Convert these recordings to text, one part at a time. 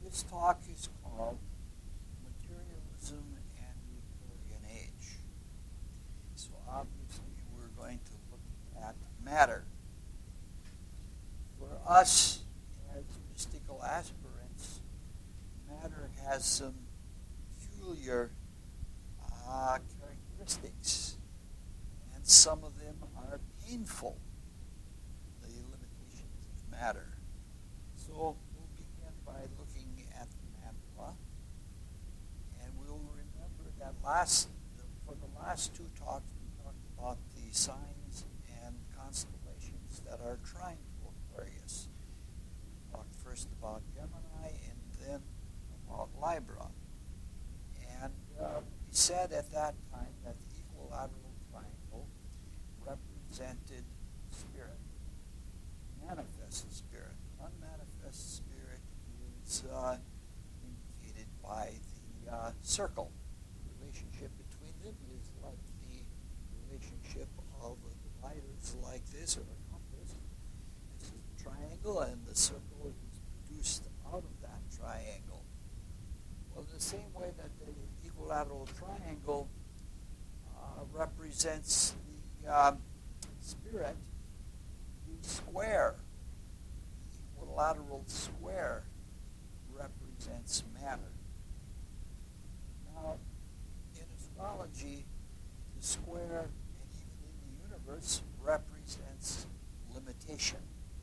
This talk is called Materialism and the Aquarian Age. So obviously we're going to look at matter. For us as mystical aspirants, matter has some peculiar characteristics, and some of them are painful, the limitations of matter. So we'll begin by looking at the mandala, and we'll remember that for the last two talks we talked about the signs and constellations that are trying to Aquarius. We talked first about Gemini and then about Libra. And we said at that time that the equilateral triangle represented spirit, manifest spirit. Unmanifest spirit is indicated by the circle. The relationship between them is like the relationship of dividers like this, or a compass. This is the triangle, and the circle is produced out of that triangle. Well, in the same way that the equilateral triangle represents the spirit, the square, the equilateral square, represents matter. Now, in astrology, the square, and even in the universe, represents limitation.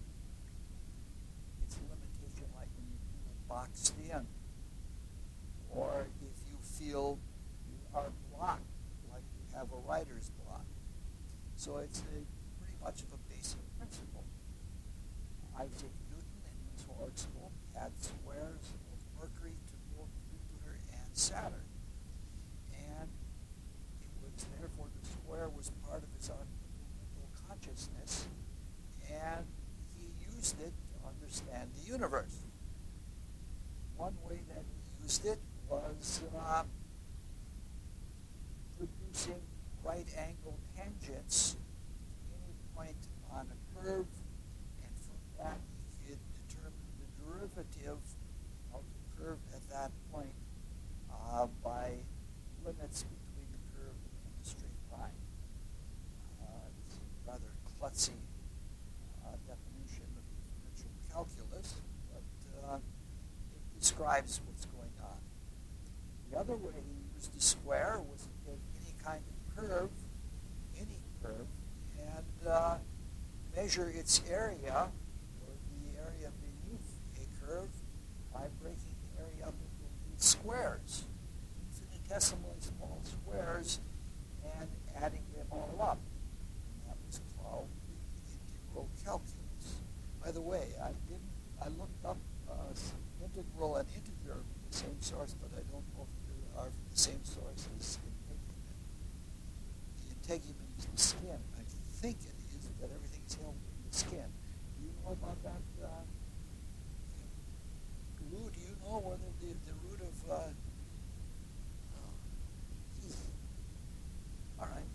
It's limitation like when you feel boxed in, or if you feel you are blocked, like you have a writer's block. So it's pretty much of a basic principle. Isaac Newton in his horoscope had squares of Mercury to both Jupiter and Saturn. And it was therefore the square was part of his mental consciousness, and he used it to understand the universe. One way that he used it was producing right-angle tangents to any point on a curve, and from that he could determine the derivative of the curve at that point by limits between the curve and the straight line. It's a rather klutzy definition of differential calculus, but it describes what's going on. The other way he used the square was to take any kind of curve, and measure its area, or the area beneath a curve, by breaking the area up into little squares, infinitesimally small squares, and adding them all up. And that was called the integral calculus. By the way, I looked up integral and integer from the same source, but I don't know if they are from the same source as integument. The integument is the skin. I think it is, that everything is held in the skin. Do you know about that? Lou, do you know whether the root of... All right.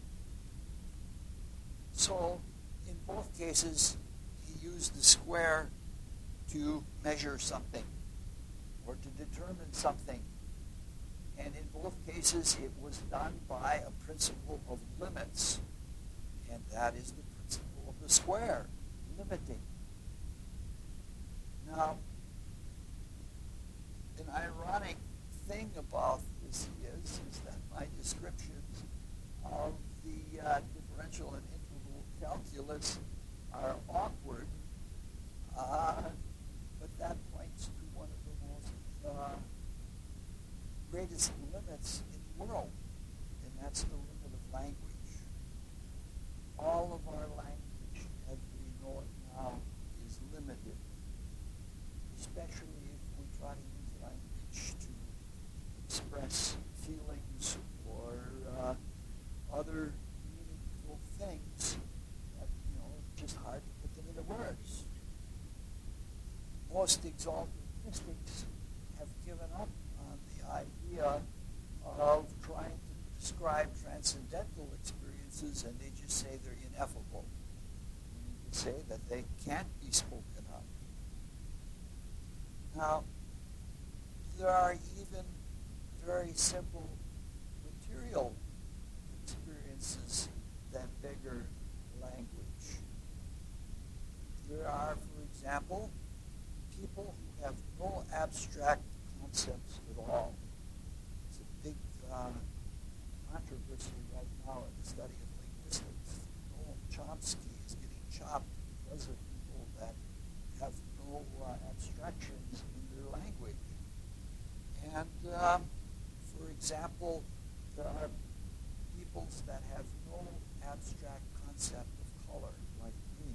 So, in both cases, he used the square to measure something or to determine something. And in both cases, it was done by a principle of limits. And that is the principle of the square, limiting. Now, an ironic thing about this is that my descriptions of the differential and integral calculus are awkward, but that points to one of the most greatest limits in the world, and that's the limit of language. All of our language, as we know it now, is limited, especially if we try to use language to express feelings or other meaningful things that, it's just hard to put them into words. Most exalted mystics have given up on the idea of trying to describe transcendental experiences, and they just say they're ineffable. Meaning to say that they can't be spoken of. Now, there are even very simple material experiences that beggar language. There are, for example, people who have no abstract concepts at all. It's a big controversy right now in the study of linguistics. Noam Chomsky is getting chopped because of people that have no abstractions in their language. And, for example, there are peoples that have no abstract concept of color, like green.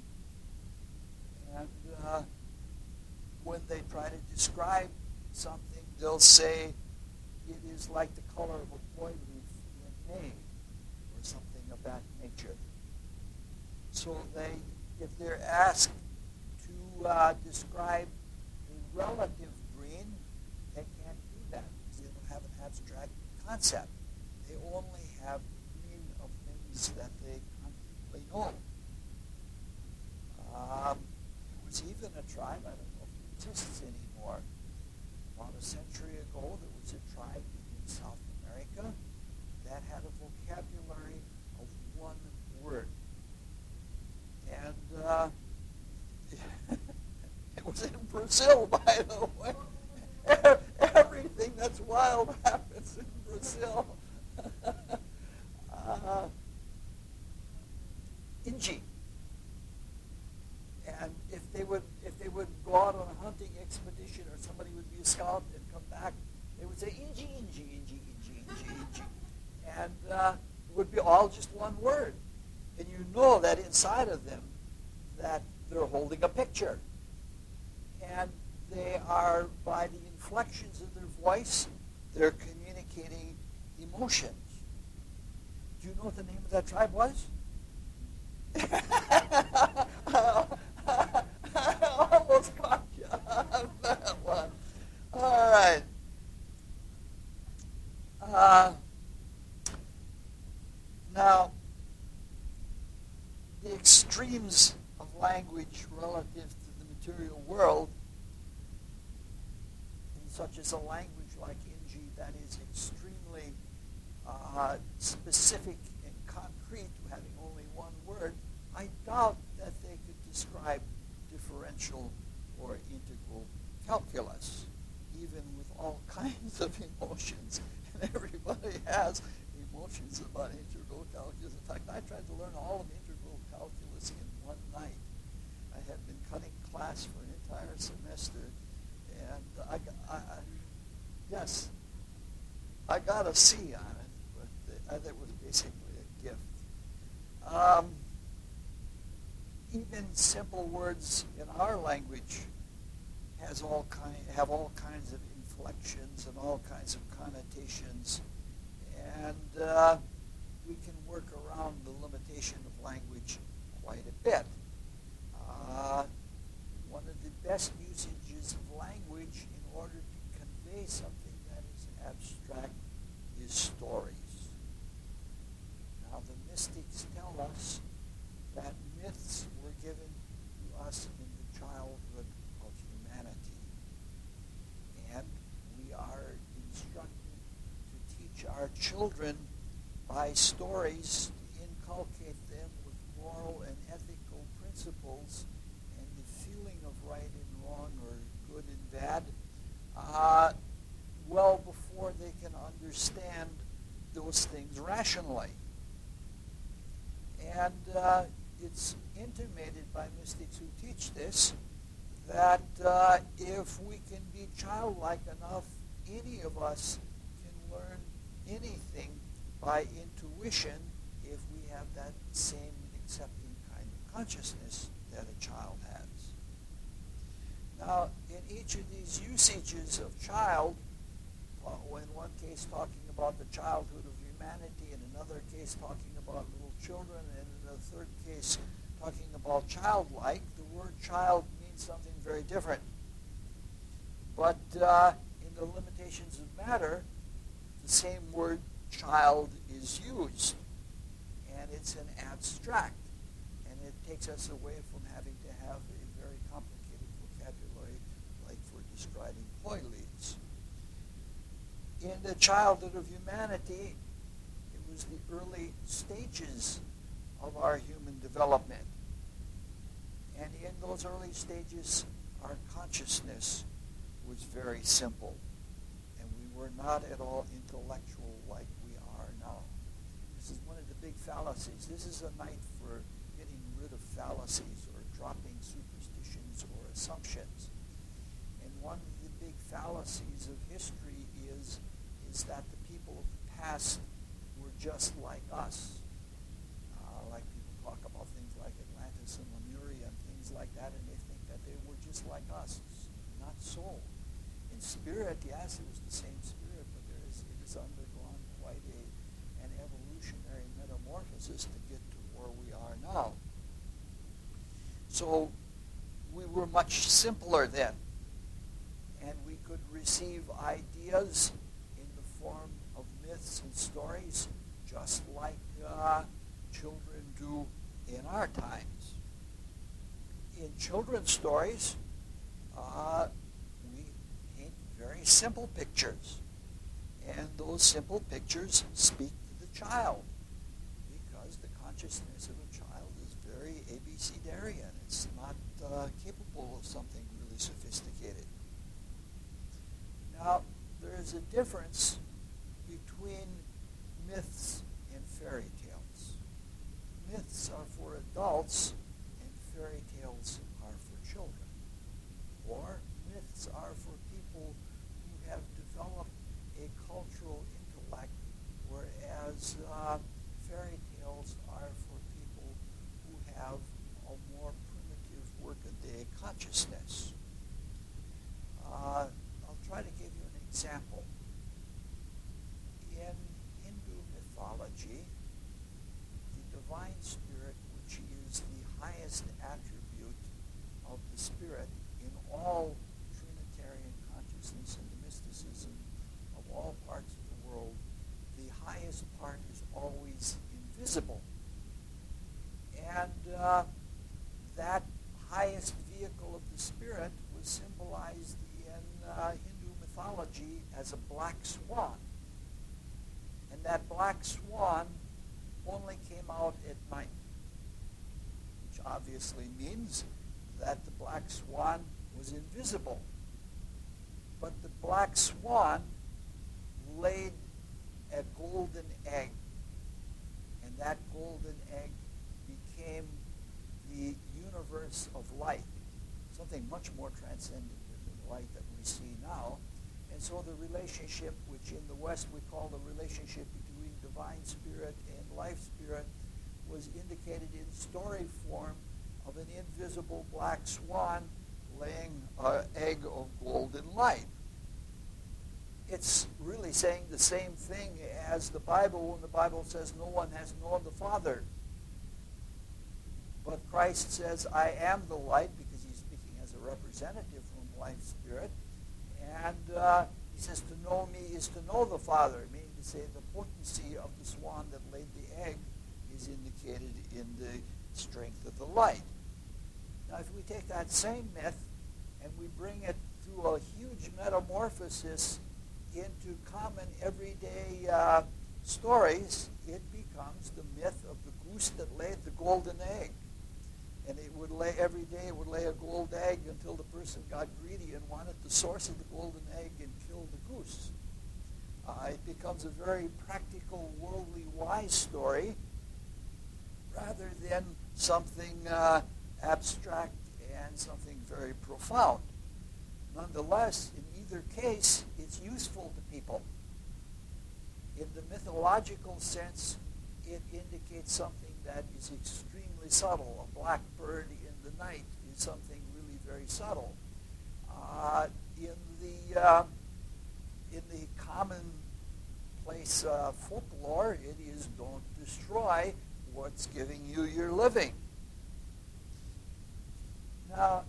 And when they try to describe something, they'll say it is like the color of a boy leaf in May, or something of that nature. So if they're asked to describe a relative green, they can't do that because they don't have an abstract concept. They only have green of things that they concretely know. There was even a tribe, I don't know if it exists anymore, about a century ago, there was a tribe in South America that had a vocabulary of one word. And it was in Brazil, by the way. Everything that's wild happens in Brazil. Inji. And if they would go out on a hunting expedition, or somebody would be a scout and come back, they would say Inji, Inji, Inji, Inji, Inji, Inji. And it would be all just one word. And you know that inside of them that they're holding a picture. And they are, by the inflections of their voice, they're communicating emotions. Do you know what the name of that tribe was? I almost caught you on that one. All right. Now, the extremes of language relative to the material world, such as a language like Inji that is extremely specific and concrete, having only one word, I doubt that they could describe differential or integral calculus, even with all kinds of emotions. And everybody has emotions about integral calculus. In fact, I tried to learn all of integral calculus in one night. I had been cutting class for an entire semester, and I got a C on it, but that was basically a gift. Even simple words in our language have all kinds of inflections and all kinds of connotations, and we can work around the limitation of language quite a bit. One of the best usages of language in order to convey something that is abstract is stories. Now, the mystics tell us that myths were given to us in the childhood of humanity. And we are instructed to teach our children by stories, to inculcate them with moral and ethical principles and the feeling of right and wrong or good and bad, well before they can understand those things rationally. And it's intimated by mystics who teach this that if we can be childlike enough, any of us can learn anything by intuition if we have that same accepting kind of consciousness that a child has. Now, in each of these usages of child, in one case talking about the childhood of humanity, in another case talking about little children, and in a third case talking about childlike, the word child means something very different. But in the limitations of matter, the same word child is used, and it's an abstract, and it takes us away from having to have a very complicated vocabulary like for describing poi leaves. in the childhood of humanity, it was the early stages of our human development. And in those early stages, our consciousness was very simple. And we were not at all intellectual like we are now. This is one of the big fallacies. This is a night for getting rid of fallacies or dropping superstitions or assumptions. And one of the big fallacies of history is that the people of the past were just like us. Like people talk about things like Atlantis and Lemuria and things like that, and they think that they were just like us. Not so. In spirit, yes, it was the same spirit, but it has undergone quite an evolutionary metamorphosis to get to where we are now. So we were much simpler then, and we could receive ideas in the form of myths and stories, just like children do in our times. In children's stories, we paint very simple pictures, and those simple pictures speak to the child, because the consciousness of a child is very abecedarian. It's not capable of something really sophisticated. Now, there is a difference between myths and fairy tales. Myths are for adults, and fairy tales are for children. Or myths are for people who have developed a cultural intellect, whereas fairy tales are for people who have a more primitive workaday consciousness. I'll try to give you an example. In Hindu mythology, the divine spirit, which is the highest attribute of the spirit in all Trinitarian consciousness and the mysticism of all parts of the world, the highest part is always invisible. And that highest vehicle of the spirit was symbolized in Hindu mythology as a black swan. And that black swan only came out at night, which obviously means that the black swan was invisible. But the black swan laid a golden egg, and that golden egg became the universe of light, something much more transcendent than the light that we see now. And so the relationship, which in the West we call the relationship between divine spirit and life spirit, was indicated in story form of an invisible black swan laying an egg of golden light. It's really saying the same thing as the Bible when the Bible says no one has known the Father. But Christ says, I am the light, because he's speaking as a representative from life spirit. And he says, to know me is to know the Father, meaning to say the potency of the swan that laid the egg is indicated in the strength of the light. Now, if we take that same myth and we bring it through a huge metamorphosis into common everyday stories, it becomes the myth of the goose that laid the golden egg. And it would lay every day, it would lay a gold egg until the person got greedy and wanted the source of the golden egg and killed the goose. It becomes a very practical, worldly, wise story rather than something abstract and something very profound. Nonetheless, in either case, it's useful to people. In the mythological sense, it indicates something that is extremely subtle. A black bird in the night is something really very subtle. In the commonplace folklore, it is don't destroy what's giving you your living. Now,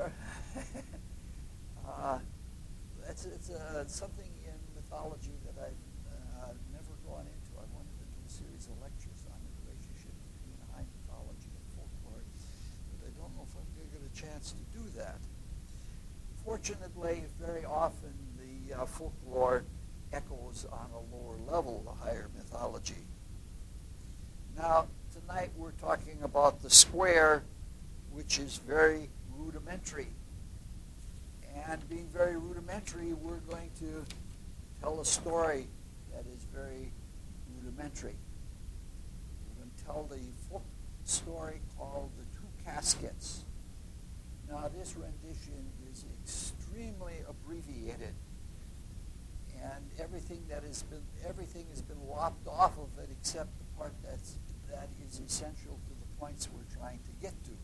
it's something in mythology that I've never gone into. I wanted to do a series of lectures on the relationship between high mythology and folklore, but I don't know if I'm going to get a chance to do that. Fortunately, very often the folklore echoes on a lower level, the higher mythology. Now, tonight we're talking about the square, which is very rudimentary. And being very rudimentary, we're going to tell a story that is very rudimentary. We're going to tell the folk story called The Two Caskets. Now, this rendition is extremely abbreviated, and everything has been lopped off of it except the part that is essential to the points we're trying to get to.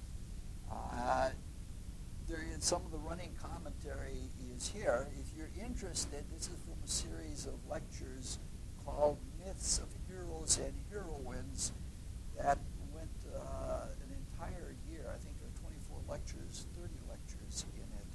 Some of the running commentary is here. If you're interested, this is from a series of lectures called Myths of Heroes and Heroines that went an entire year. I think there are 24 lectures, 30 lectures in it,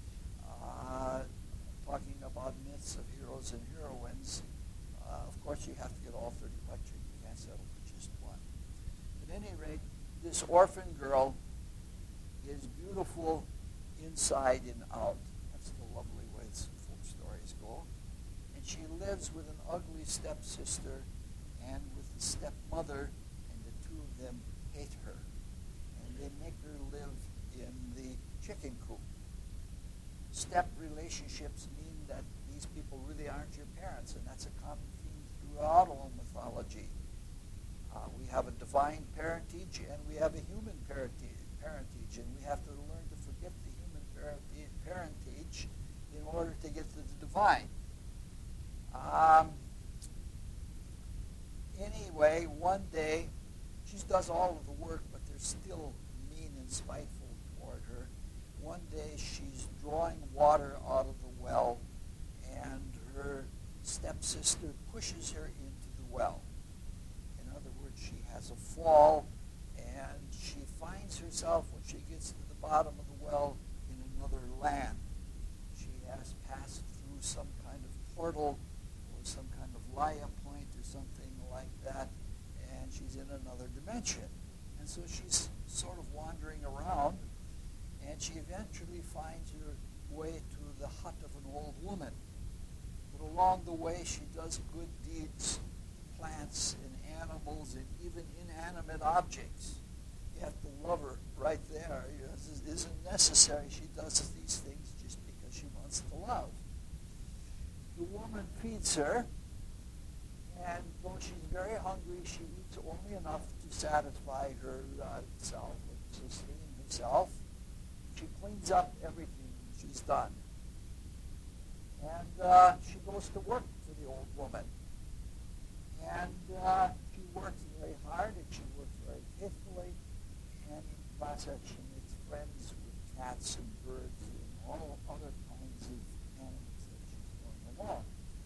talking about myths of heroes and heroines. Of course, you have to get all 30 lectures. You can't settle for just one. At any rate, this orphan girl is beautiful inside and out. That's the lovely way folk stories go. And she lives with an ugly stepsister and with the stepmother, and the two of them hate her. And they make her live in the chicken coop. Step relationships mean that these people really aren't your parents, and that's a common theme throughout all mythology. We have a divine parentage, and we have a human parentage, and we have to learn to forget the human parentage in order to get to the divine. Anyway, one day, she does all of the work, but they're still mean and spiteful toward her. One day, she's drawing water out of the well, and her stepsister pushes her into the well. In other words, she has a fall, and she finds herself, when she gets to the bottom of the well, in another land. She has passed through some kind of portal or some kind of Laya point or something like that, and she's in another dimension. And so she's sort of wandering around, and she eventually finds her way to the hut of an old woman. But along the way, she does good deeds, plants and animals and even inanimate objects. You have to love her right there. It isn't necessary. She does these things just because she wants to love. The woman feeds her, and though she's very hungry, she eats only enough to satisfy herself and sustain herself. She cleans up everything she's done. And she goes to work for the old woman. And she works very hard, and she works very faithfully. And in the process, she makes friends with cats and birds and all other kinds of animals that she's going along.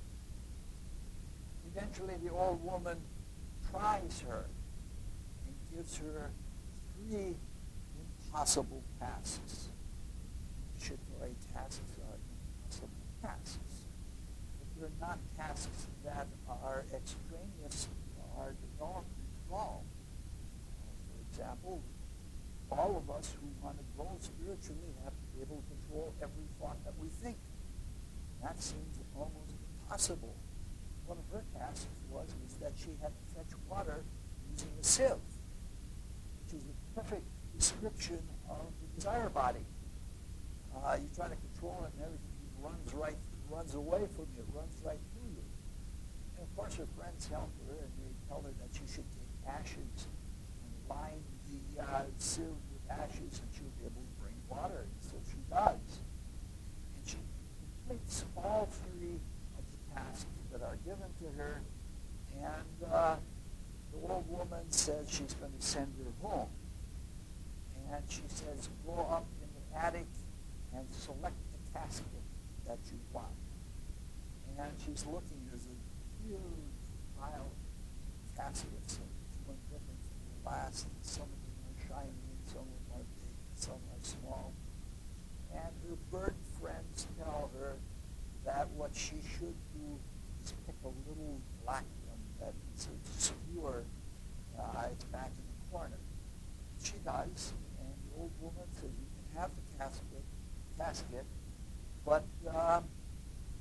Eventually, the old woman tries her and gives her 3 impossible tasks. Shittory tasks are impossible tasks. But they're not tasks that are extraneous to our development at all. For example, all of us who want to grow spiritually have to be able to control every thought that we think. That seems almost impossible. One of her tasks was that she had to fetch water using a sieve, which is a perfect description of the desire body. You try to control it, and everything runs away from you, runs right through you. And of course, her friends help her, and they tell her that she should take ashes and line the sieve with ashes, and she'll be able to bring water. And so she does. And she completes all 3 of the tasks that are given to her, and the old woman says she's going to send her home. And she says, go up in the attic and select the casket that you want. And she's looking, there's a huge pile of caskets, and each one different from the last. And some of them are shiny, and some of them are big, and some are small. And her bird friends tell her that what she should do is pick a little black one that is obscure. It's back in the corner. She does, and the old woman says, you can have the casket, but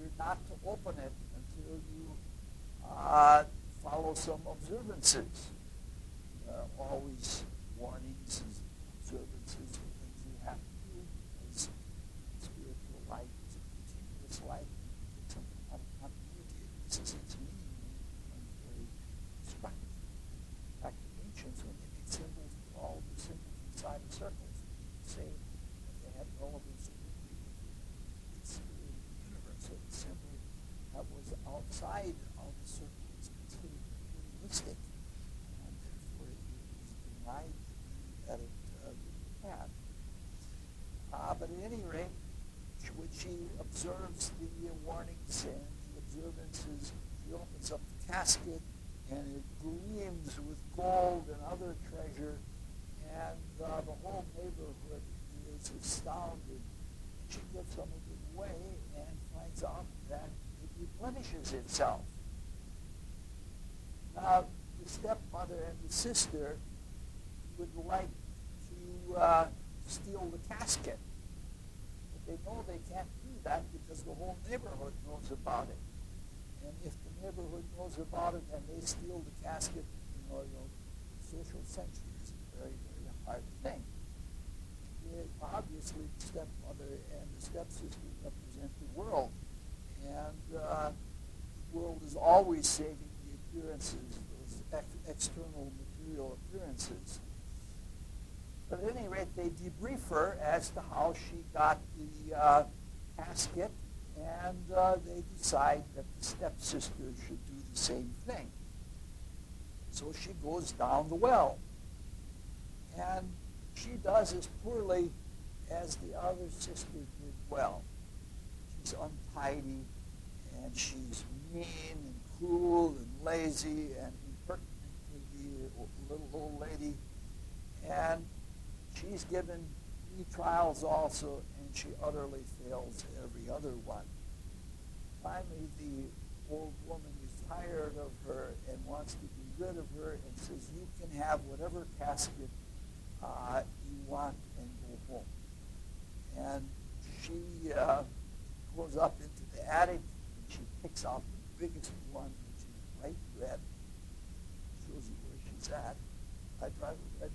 you're not to open it until you follow some observances. Always warnings and observances of things you have to do, because spiritual life is a continuous life. It's something out of continuity. It loses its meaning when it becomes very destructive. In fact, the ancients, when they made symbols, put all the symbols inside of circles. They say that they had relevance only with the sphere of the universe. So the symbol that was outside of the circle was considered materialistic, and therefore it was denied the meaning that it really had. But at any rate, when she observes the warnings and the observances, she opens up the casket, and it gleams with gold and other treasure, and the whole neighborhood is astounded. She gives some of it away and finds out that it replenishes itself. Now, the stepmother and the sister would like to steal the casket, but they know they can't do that because the whole neighborhood knows about it. And if the neighborhood knows about it and they steal the casket, social censure is a very, very hard thing. Obviously, the stepmother and the stepsister represent the world, and the world is always saving the appearances, those external material appearances. But at any rate, they debrief her as to how she got the casket, and they decide that the stepsister should do the same thing. So she goes down the well, and she does as poorly as the other sister did well. She's untidy, and she's mean and cruel and lazy and impertinent to the little old lady. And she's given 3 trials also, and she utterly fails every other one. Finally, the old woman is tired of her and wants to be rid of her and says, "You can have whatever casket you want and go home." And she goes up into the attic and she picks out the biggest one, which is bright red. Shows you where she's at. I drive a red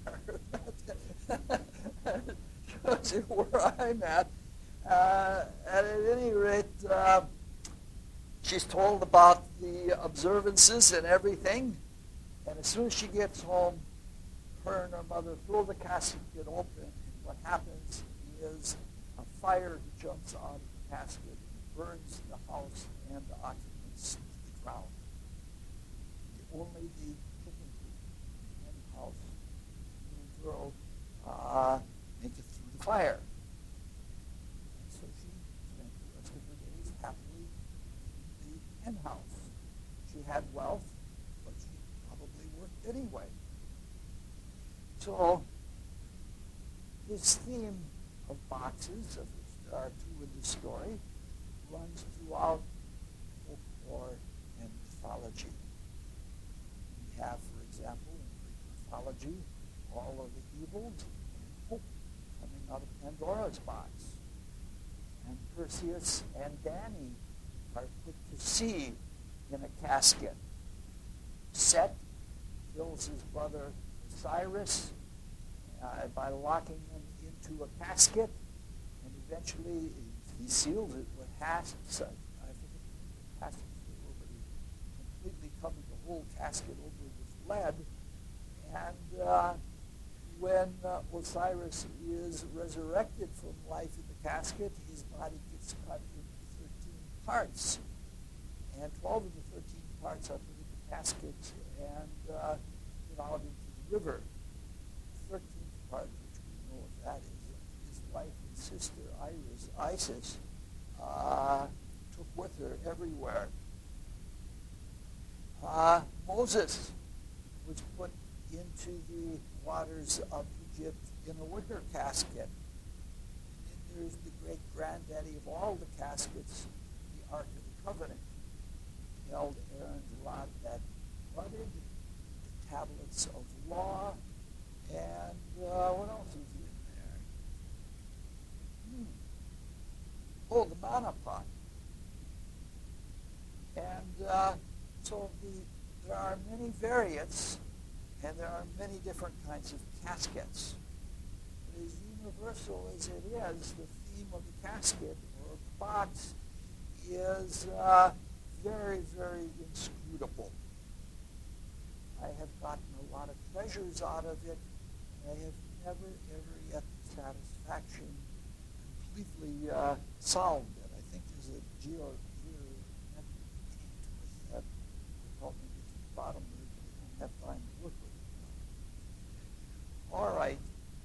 car. Shows you where I'm at. And at any rate, she's told about the observances and everything. And as soon as she gets home, her and her mother throw the casket open, and what happens is a fire jumps out of the casket and burns the house and the occupants to the ground. Only the chicken coop and the house, the little girl, make it through the fire. And so she spent the rest of her days happily in the hen house. She had wealth, but she probably worked anyway. So this theme of boxes, of which there are 2 in the story, runs throughout folklore and mythology. We have, for example, in Greek mythology, all of the evils and hope coming out of Pandora's box. And Perseus and Danae are put to sea in a casket. Set kills his brother Osiris by locking him into a casket, and eventually he seals it with hasps. I forget the hasps were, but he completely covered the whole casket over with lead. And when Osiris is resurrected from life in the casket, his body gets cut into 13 parts, and 12 of the 13 parts are put in the casket and put out into the river. The 13th part, which we know of that is his wife and sister Isis, took with her everywhere. Moses was put into the waters of Egypt in a wicker casket. And then there's the great granddaddy of all the caskets, the Ark of the Covenant. It held Aaron's rod that budded, the tablets of law, and what else is in there? Oh, the manna pot. So there are many variants, and there are many different kinds of caskets. But as universal as it is, the theme of the casket or the box is very, very inscrutable. I have gotten a lot of treasures out of it, and I have never, ever yet to satisfaction completely solved it. I think there's a geometric meaning to it that will help me get to the bottom of it, but I don't have time to work with it now. All right.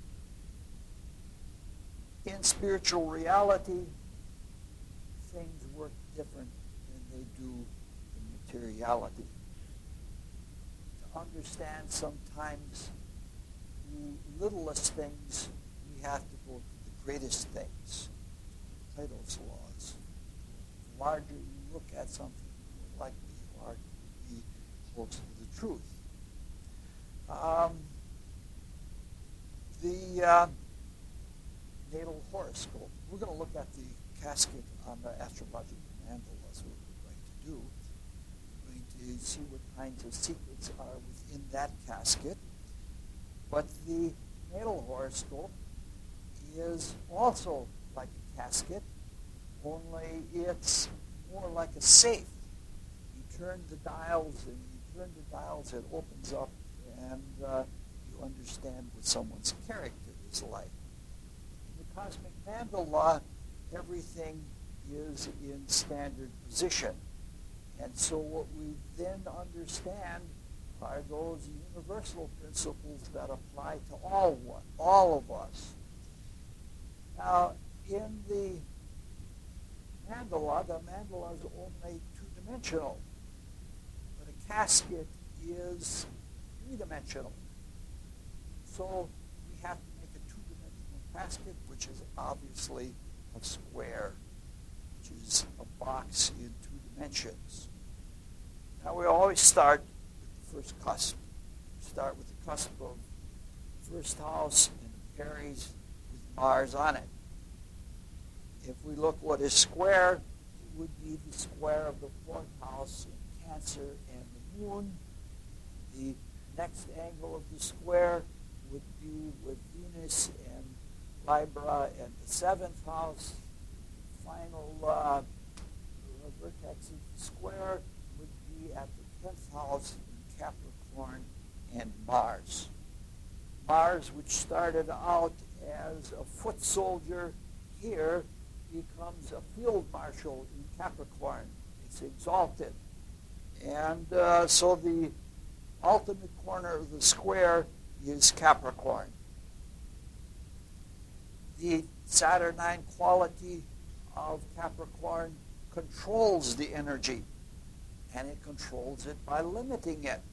In spiritual reality, things work different than they do in materiality. To understand sometimes the littlest things, we have to go to the greatest things. Plato's laws. The larger you look at something, the more likely you are to be close to the truth. The natal horoscope. We're going to look at the casket on the astrological mandala. That's what we're going to do. We're going to see what kinds of secrets are within that casket. But the natal horoscope is also like a casket, only it's more like a safe. You turn the dials, it opens up, and you understand what someone's character is like. In the cosmic mandala, everything is in standard position. And so what we then understand are those universal principles that apply to all of us. Now, in the mandala is only two-dimensional, but a casket is three-dimensional. So we have to make a two-dimensional casket, which is obviously a square, which is a box in two dimensions. Now we always start with the first cusp. We start with the cusp of the first house in Aries with Mars on it. If we look what is square, it would be the square of the fourth house in Cancer and the Moon. The next angle of the square would be with Venus and Libra and the seventh house. Final vertex of the square would be at the 10th house in Capricorn and Mars. Mars, which started out as a foot soldier here, becomes a field marshal in Capricorn. It's exalted. And so the ultimate corner of the square is Capricorn. The Saturnine quality of Capricorn controls the energy, and it controls it by limiting it.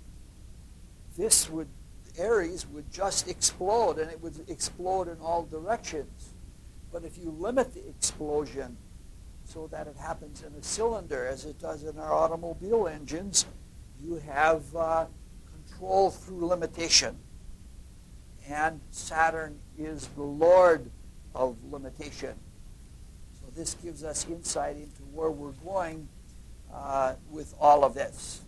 Aries would just explode, and it would explode in all directions. But if you limit the explosion so that it happens in a cylinder, as it does in our automobile engines, you have control through limitation. And Saturn is the Lord of limitation. So this gives us insight into where we're going with all of this.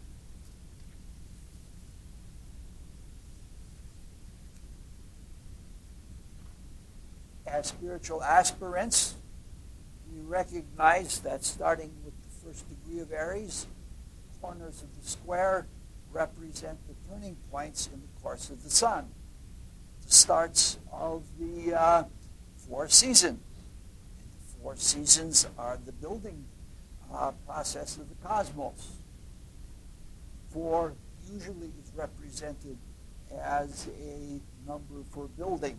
As spiritual aspirants, we recognize that starting with the first degree of Aries, the corners of the square represent the turning points in the course of the sun, the starts of the 4 seasons. And the 4 seasons are the building process of the cosmos. 4 usually is represented as a number for building.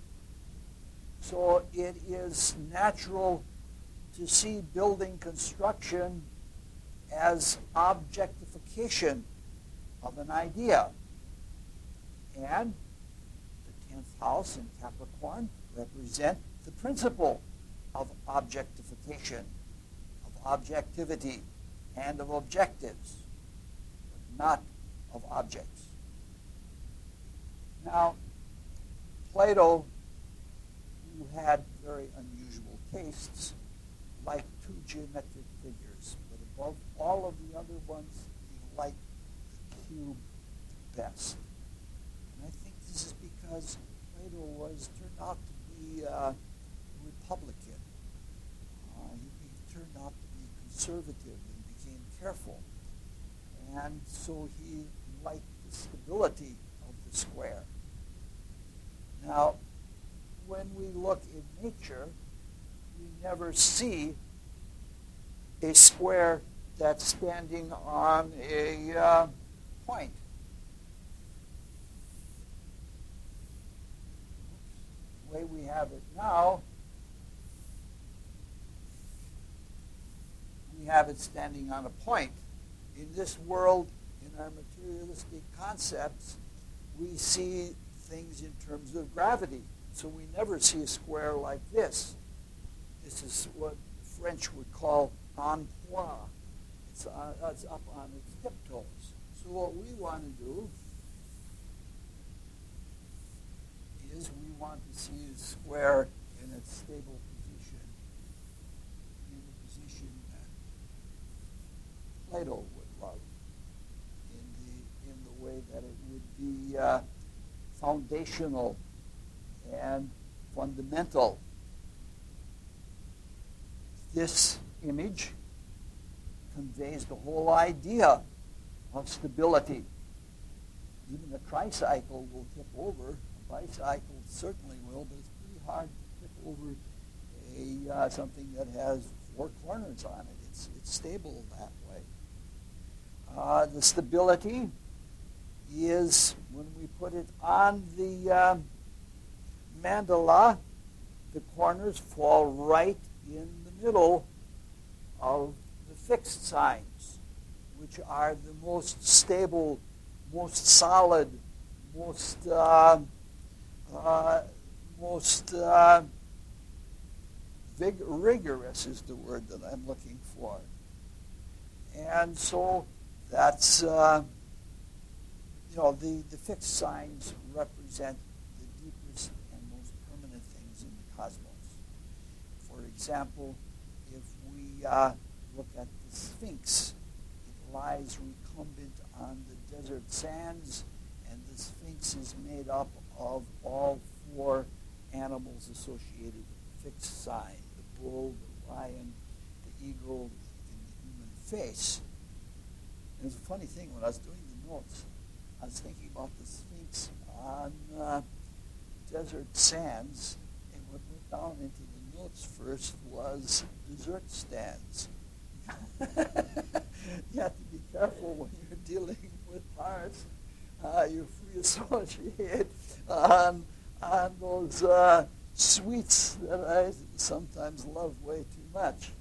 So it is natural to see building construction as objectification of an idea. And the 10th house in Capricorn represent the principle of objectification, of objectivity, and of objectives, but not of objects. Now, Plato, who had very unusual tastes, liked 2 geometric figures, but above all of the other ones, he like the cube best. And I think this is because Plato turned out to be a Republican. He turned out to be conservative and became careful. And so he liked the stability of the square. Now, when we look in nature, we never see a square that's standing on a point. The way we have it now, we have it standing on a point. In this world, in our materialistic concepts, we see things in terms of gravity. So we never see a square like this. This is what the French would call en pointe. It's up on its tiptoes. So what we want to do is we want to see a square in its stable position, in the position that Plato would love, in the way that it would be foundational and fundamental. This image conveys the whole idea of stability. Even a tricycle will tip over. A bicycle certainly will, but it's pretty hard to tip over something that has four corners on it. It's stable that way. The stability is when we put it on the mandala, the corners fall right in the middle of the fixed signs, which are the most stable, most solid, most rigorous is the word that I'm looking for. And so that's, the fixed signs represent the deepest and most permanent things in the cosmos. For example, if we look at the Sphinx, it lies recumbent on the desert sands, and the Sphinx is made up of all four animals associated with the fixed sign: the bull, the lion, the eagle, and the human face. And it's a funny thing, when I was doing the notes, I was thinking about the Sphinx on desert sands, and what went down into the notes first was dessert stands. You have to be careful when you're dealing with Taurus. You free associate on those sweets that I sometimes love way too much.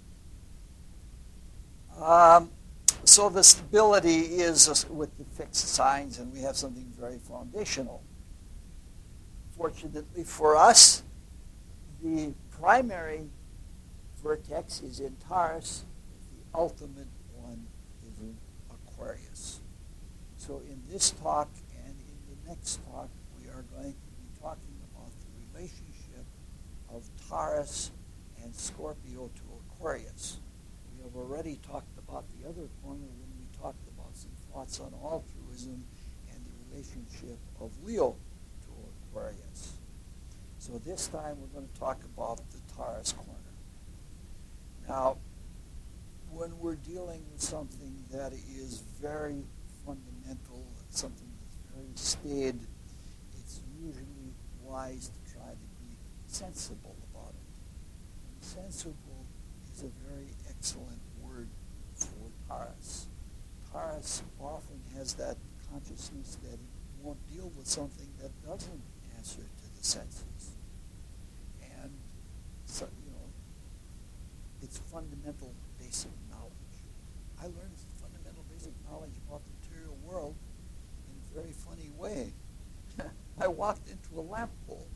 So the stability is with the fixed signs, and we have something very foundational. Fortunately for us, the primary vertex is in Taurus. The ultimate one is in Aquarius. So in this talk and in the next talk, we are going to be talking about the relationship of Taurus and Scorpio to Aquarius. We have already talked about the other corner when we talked about some thoughts on altruism and the relationship of Leo to Aquarius. So this time we're going to talk about the Taurus corner. Now, when we're dealing with something that is very fundamental, something that's very staid, it's usually wise to try to be sensible about it. And sensible is a very excellent word for Taurus. Taurus often has that consciousness that it won't deal with something that doesn't answer to the senses. And so, it's fundamental basic knowledge. I learned fundamental basic knowledge about the material world in a very funny way. I walked into a lamp pole.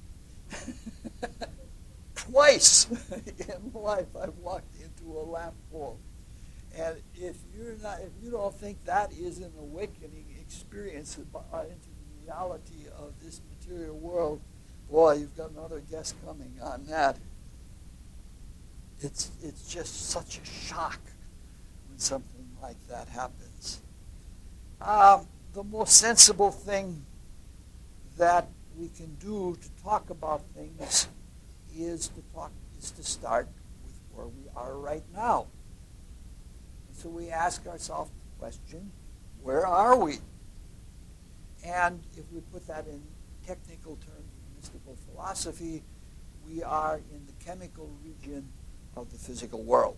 Twice in life I've walked into a lamp pole. And if you don't think that is an awakening experience into the reality of this material world, boy, you've got another guest coming on that. It's just such a shock when something like that happens. The most sensible thing that we can do to talk about things is to start with where we are right now. And so we ask ourselves the question, where are we? And if we put that in technical terms of mystical philosophy, we are in the chemical region of the physical world.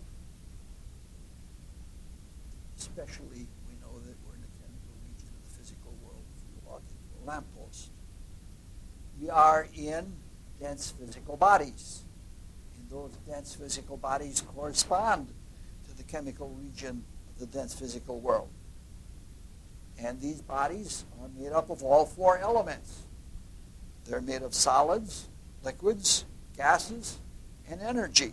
Especially, we know that we're in the chemical region of the physical world if we walk into a lamppost. We are in dense physical bodies. And those dense physical bodies correspond to the chemical region of the dense physical world. And these bodies are made up of all four elements. They're made of solids, liquids, gases, and energy.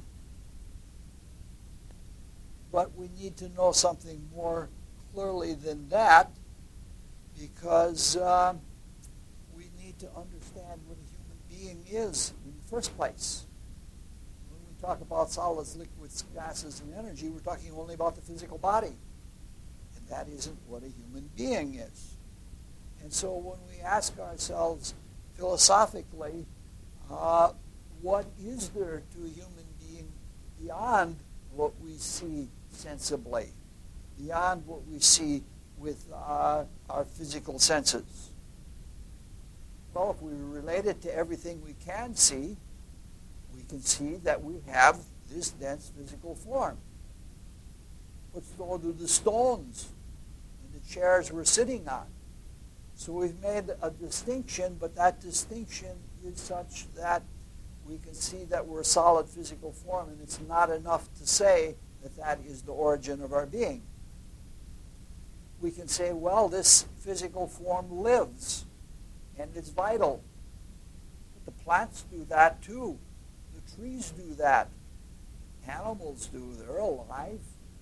But we need to know something more clearly than that, because we need to understand what a human being is in the first place. When we talk about solids, liquids, gases, and energy, we're talking only about the physical body. And that isn't what a human being is. And so when we ask ourselves philosophically, what is there to a human being beyond what we see sensibly, beyond what we see with our physical senses? Well, if we relate it to everything we can see, we can see that we have this dense physical form. But so do the stones and the chairs we're sitting on. So we've made a distinction, but that distinction is such that we can see that we're a solid physical form, and it's not enough to say that that is the origin of our being. We can say, well, this physical form lives, and it's vital. But the plants do that too. The trees do that. Animals do. They're alive.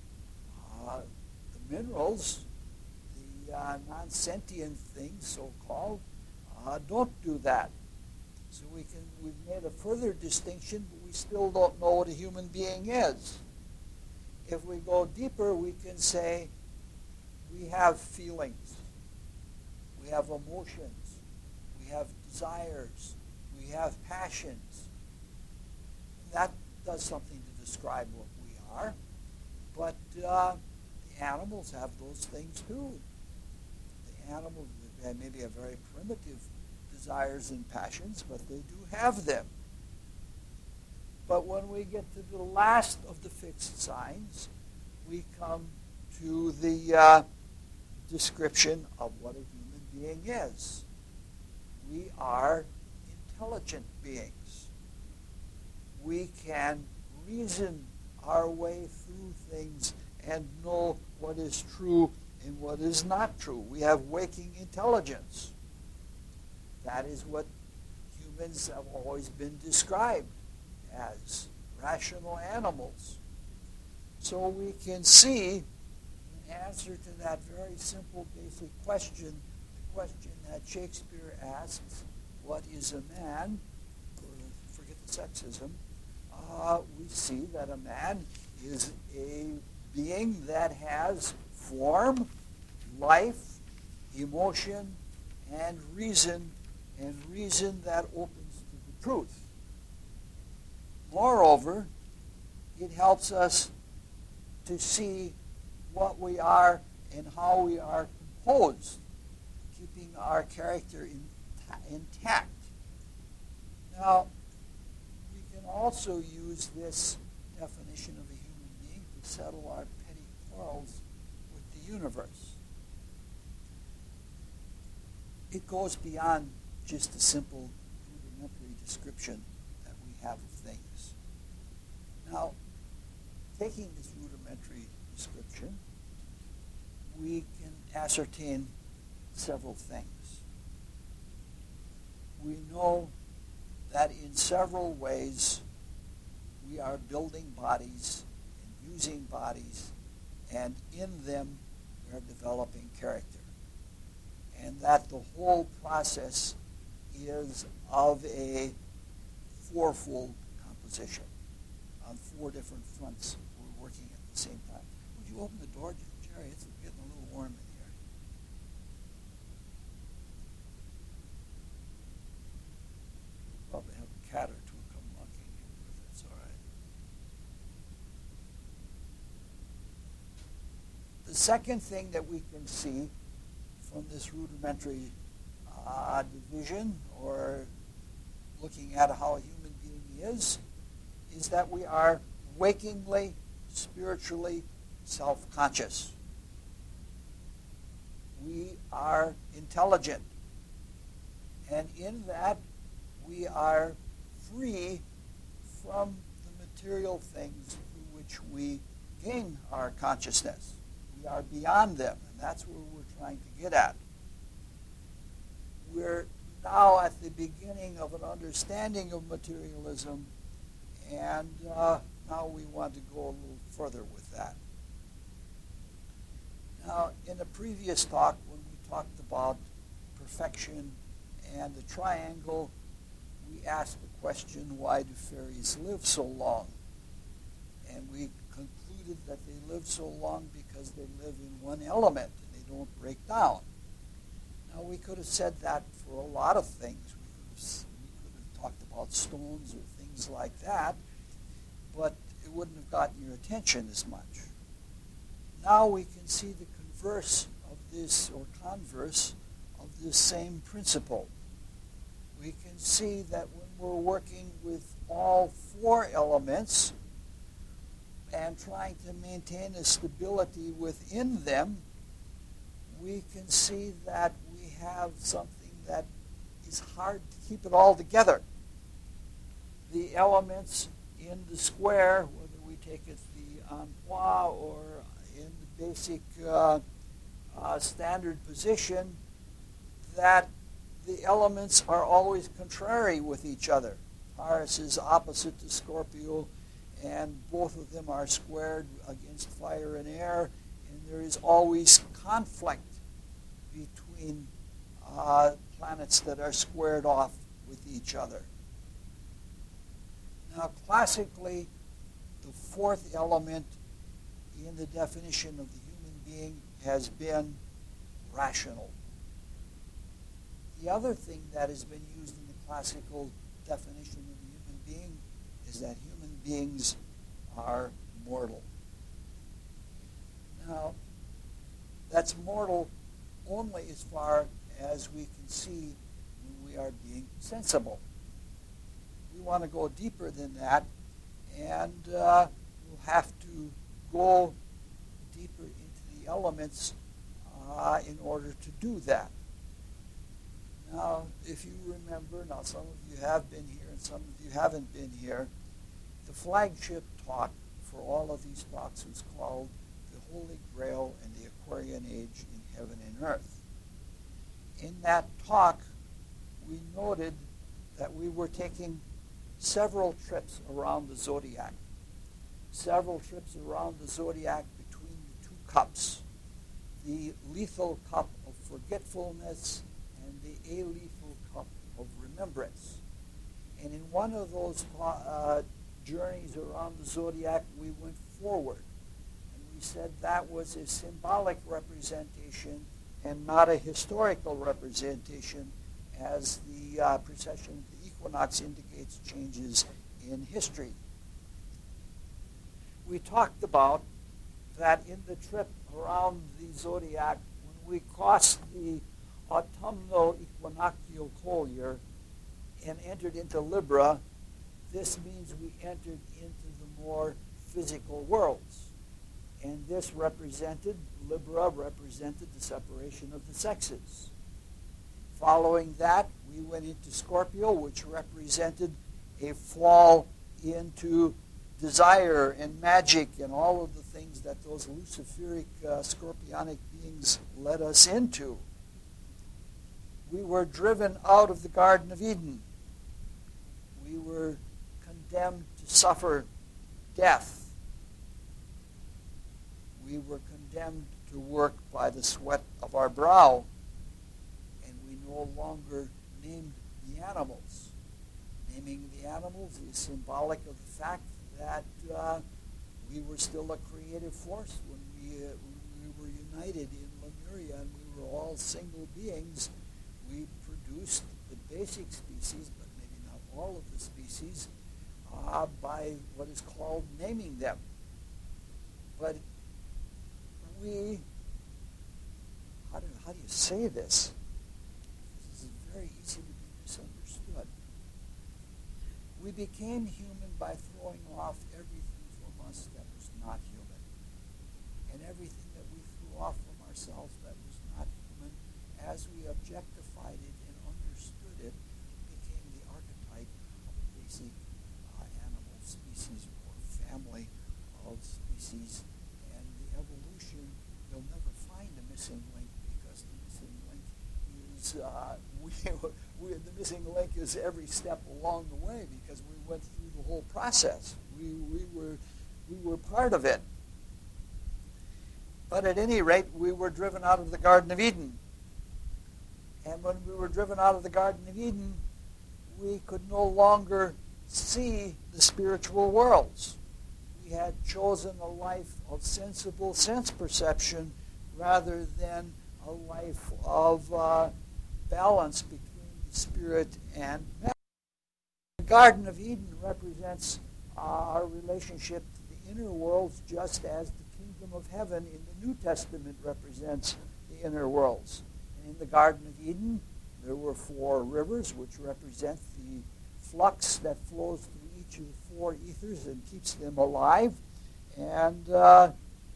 The minerals, the non-sentient things, so-called, don't do that. So we've made a further distinction, but we still don't know what a human being is. If we go deeper, we can say we have feelings, we have emotions, we have desires, we have passions. That does something to describe what we are, but the animals have those things too. The animals maybe have very primitive desires and passions, but they do have them. But when we get to the last of the fixed signs, we come to the description of what a human being is. We are intelligent beings. We can reason our way through things and know what is true and what is not true. We have waking intelligence. That is what humans have always been described as, rational animals. So we can see an answer to that very simple basic question, the question that Shakespeare asks, what is a man? Forget the sexism. We see that a man is a being that has form, life, emotion, and reason that opens to the truth. Moreover, it helps us to see what we are and how we are composed, keeping our character intact. Now, we can also use this definition of a human being to settle our petty quarrels with the universe. It goes beyond just a simple rudimentary description that we have of things. Now, taking this rudimentary description, we can ascertain several things. We know that in several ways we are building bodies and using bodies, and in them we are developing character. And that the whole process is of a fourfold composition on four different fronts we're working at the same time. Would you open the door, Jared? Sorry, it's getting a little warm in here. Probably have a cat or two come walking in, but that's all right. The second thing that we can see from this rudimentary division, or looking at how a human being is that we are wakingly, spiritually self-conscious. We are intelligent. And in that, we are free from the material things through which we gain our consciousness. We are beyond them, and that's where we're trying to get at. We're now at the beginning of an understanding of materialism, and now we want to go a little further with that. Now, in a previous talk, when we talked about perfection and the triangle, we asked the question, why do fairies live so long? And we concluded that they live so long because they live in one element and they don't break down. Now, we could have said that for a lot of things. We could have talked about stones or things like that, but it wouldn't have gotten your attention as much. Now we can see the converse of this, or converse of this same principle. We can see that when we're working with all four elements and trying to maintain a stability within them, we can see that we have something that is hard to keep it all together. The elements in the square, whether we take it the emploi or in the basic standard position, that the elements are always contrary with each other. Taurus is opposite to Scorpio, and both of them are squared against fire and air, and there is always conflict between planets that are squared off with each other. Now, classically, the fourth element in the definition of the human being has been rational. The other thing that has been used in the classical definition of the human being is that human beings are mortal. Now, that's mortal only as far as we can see when we are being sensible. We want to go deeper than that, and we'll have to go deeper into the elements in order to do that. Now, if you remember, now some of you have been here and some of you haven't been here, the flagship talk for all of these talks was called The Holy Grail and the Aquarian Age in Heaven and Earth. In that talk, we noted that we were taking several trips around the zodiac. Several trips around the zodiac between the two cups. The lethal cup of forgetfulness and the alethal cup of remembrance. And in one of those journeys around the zodiac, we went forward. And we said that was a symbolic representation and not a historical representation, as the precession of the equinox indicates changes in history. We talked about that in the trip around the zodiac, when we crossed the autumnal equinoctial collier and entered into Libra, this means we entered into the more physical worlds. And this represented, Libra represented the separation of the sexes. Following that, we went into Scorpio, which represented a fall into desire and magic and all of the things that those luciferic scorpionic beings led us into. We were driven out of the Garden of Eden. We were condemned to suffer death. We were condemned to work by the sweat of our brow, and we no longer named the animals. Naming the animals is symbolic of the fact that we were still a creative force when we were united in Lemuria and we were all single beings, we produced the basic species, but maybe not all of the species, by what is called naming them. But how do you say this? This is very easy to be misunderstood. We became human by throwing off everything from us that was not human. And everything that we threw off from ourselves that was not human, as we objectified it and understood it, it became the archetype of a basic animal species or family of species. And the evolution, you'll never find a missing link, because the missing link is the missing link is every step along the way, because we went through the whole process. We were part of it. But at any rate, we were driven out of the Garden of Eden. And when we were driven out of the Garden of Eden, we could no longer see the spiritual worlds. We had chosen a life of sensible sense perception rather than a life of balance between the spirit and matter. The Garden of Eden represents our relationship to the inner worlds, just as the kingdom of heaven in the New Testament represents the inner worlds. And in the Garden of Eden, there were 4 rivers, which represent the flux that flows through each of the 4 ethers and keeps them alive. And the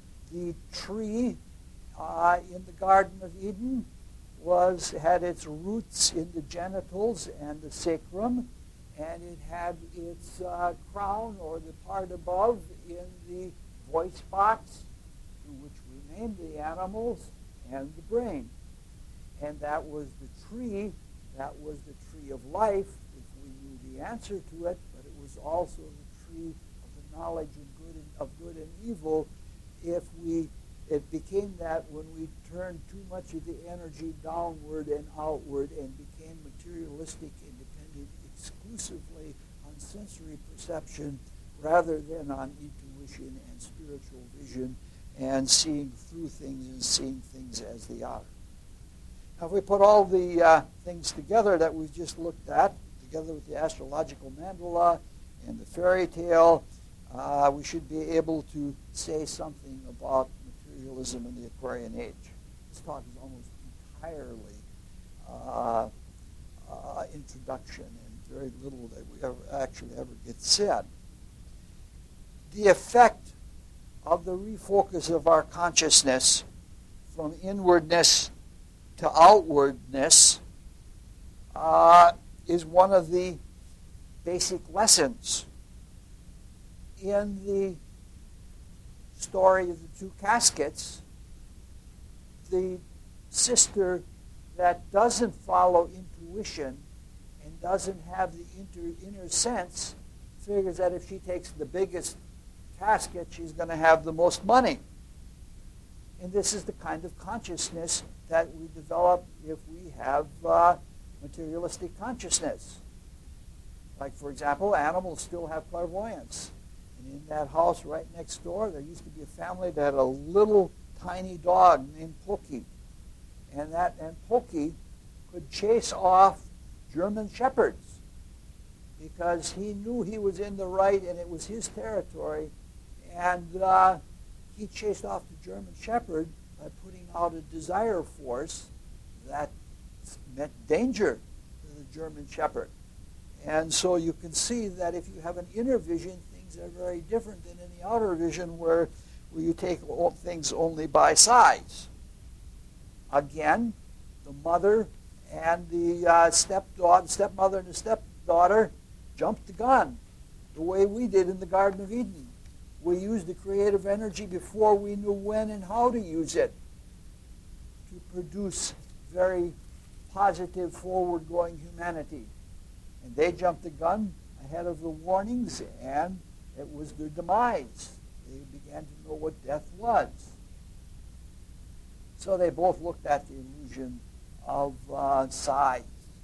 tree in the Garden of Eden had its roots in the genitals and the sacrum, and it had its crown, or the part above, in the voice box, to which we named the animals, and the brain. And that was the tree of life, if we knew the answer to it, but it was also the tree of the knowledge of good and evil. It became that when we turned too much of the energy downward and outward and became materialistic and depended exclusively on sensory perception rather than on intuition and spiritual vision and seeing through things and seeing things as they are. Now, if we put all the things together that we've just looked at, together with the astrological mandala and the fairy tale, we should be able to say something about materialism in the Aquarian Age. This talk is almost entirely introduction, and very little that we ever get said. The effect of the refocus of our consciousness from inwardness to outwardness is one of the basic lessons in the story of the 2 caskets. The sister that doesn't follow intuition and doesn't have the inner sense figures that if she takes the biggest casket, she's going to have the most money. And this is the kind of consciousness that we develop if we have materialistic consciousness. Like, for example, animals still have clairvoyance. And in that house right next door, there used to be a family that had a little tiny dog named Pokey. And Pokey could chase off German shepherds because he knew he was in the right and it was his territory. And he chased off the German shepherd by putting out a desire force that meant danger to the German shepherd. And so you can see that if you have an inner vision, things are very different than in the outer vision where you take all things only by size. Again, the mother and the stepmother and the stepdaughter jumped the gun the way we did in the Garden of Eden. We used the creative energy before we knew when and how to use it to produce very positive, forward-going humanity. And they jumped the gun ahead of the warnings, and it was their demise. They began to know what death was. So they both looked at the illusion of size.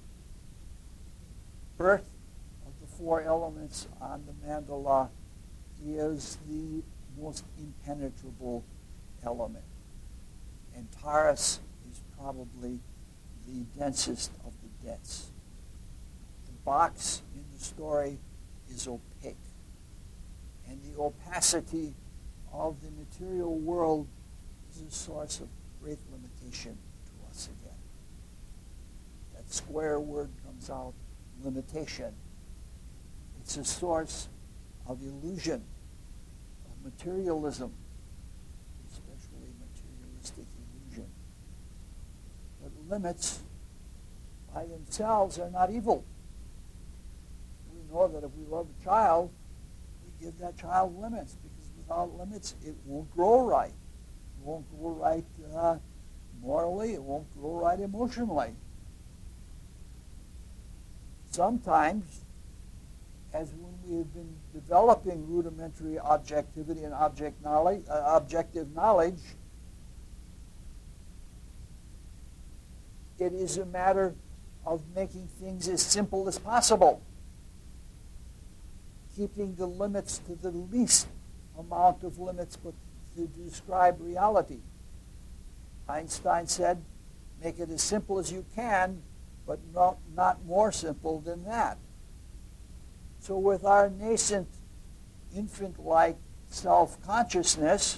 Birth of the 4 elements on the mandala is the most impenetrable element. And Taurus is probably the densest of the dense. The box in the story is opaque. And the opacity of the material world is a source of great limitation to us again. That square word comes out, limitation. It's a source of illusion, of materialism, especially materialistic illusion. But limits by themselves are not evil. We know that if we love a child, we give that child limits, because without limits, it won't grow right. It won't grow right morally. It won't grow right emotionally. Sometimes, as when we have been developing rudimentary objectivity and objective knowledge, it is a matter of making things as simple as possible, keeping the limits to the least amount of limits but to describe reality. Einstein said, make it as simple as you can, but not more simple than that. So with our nascent, infant-like self-consciousness,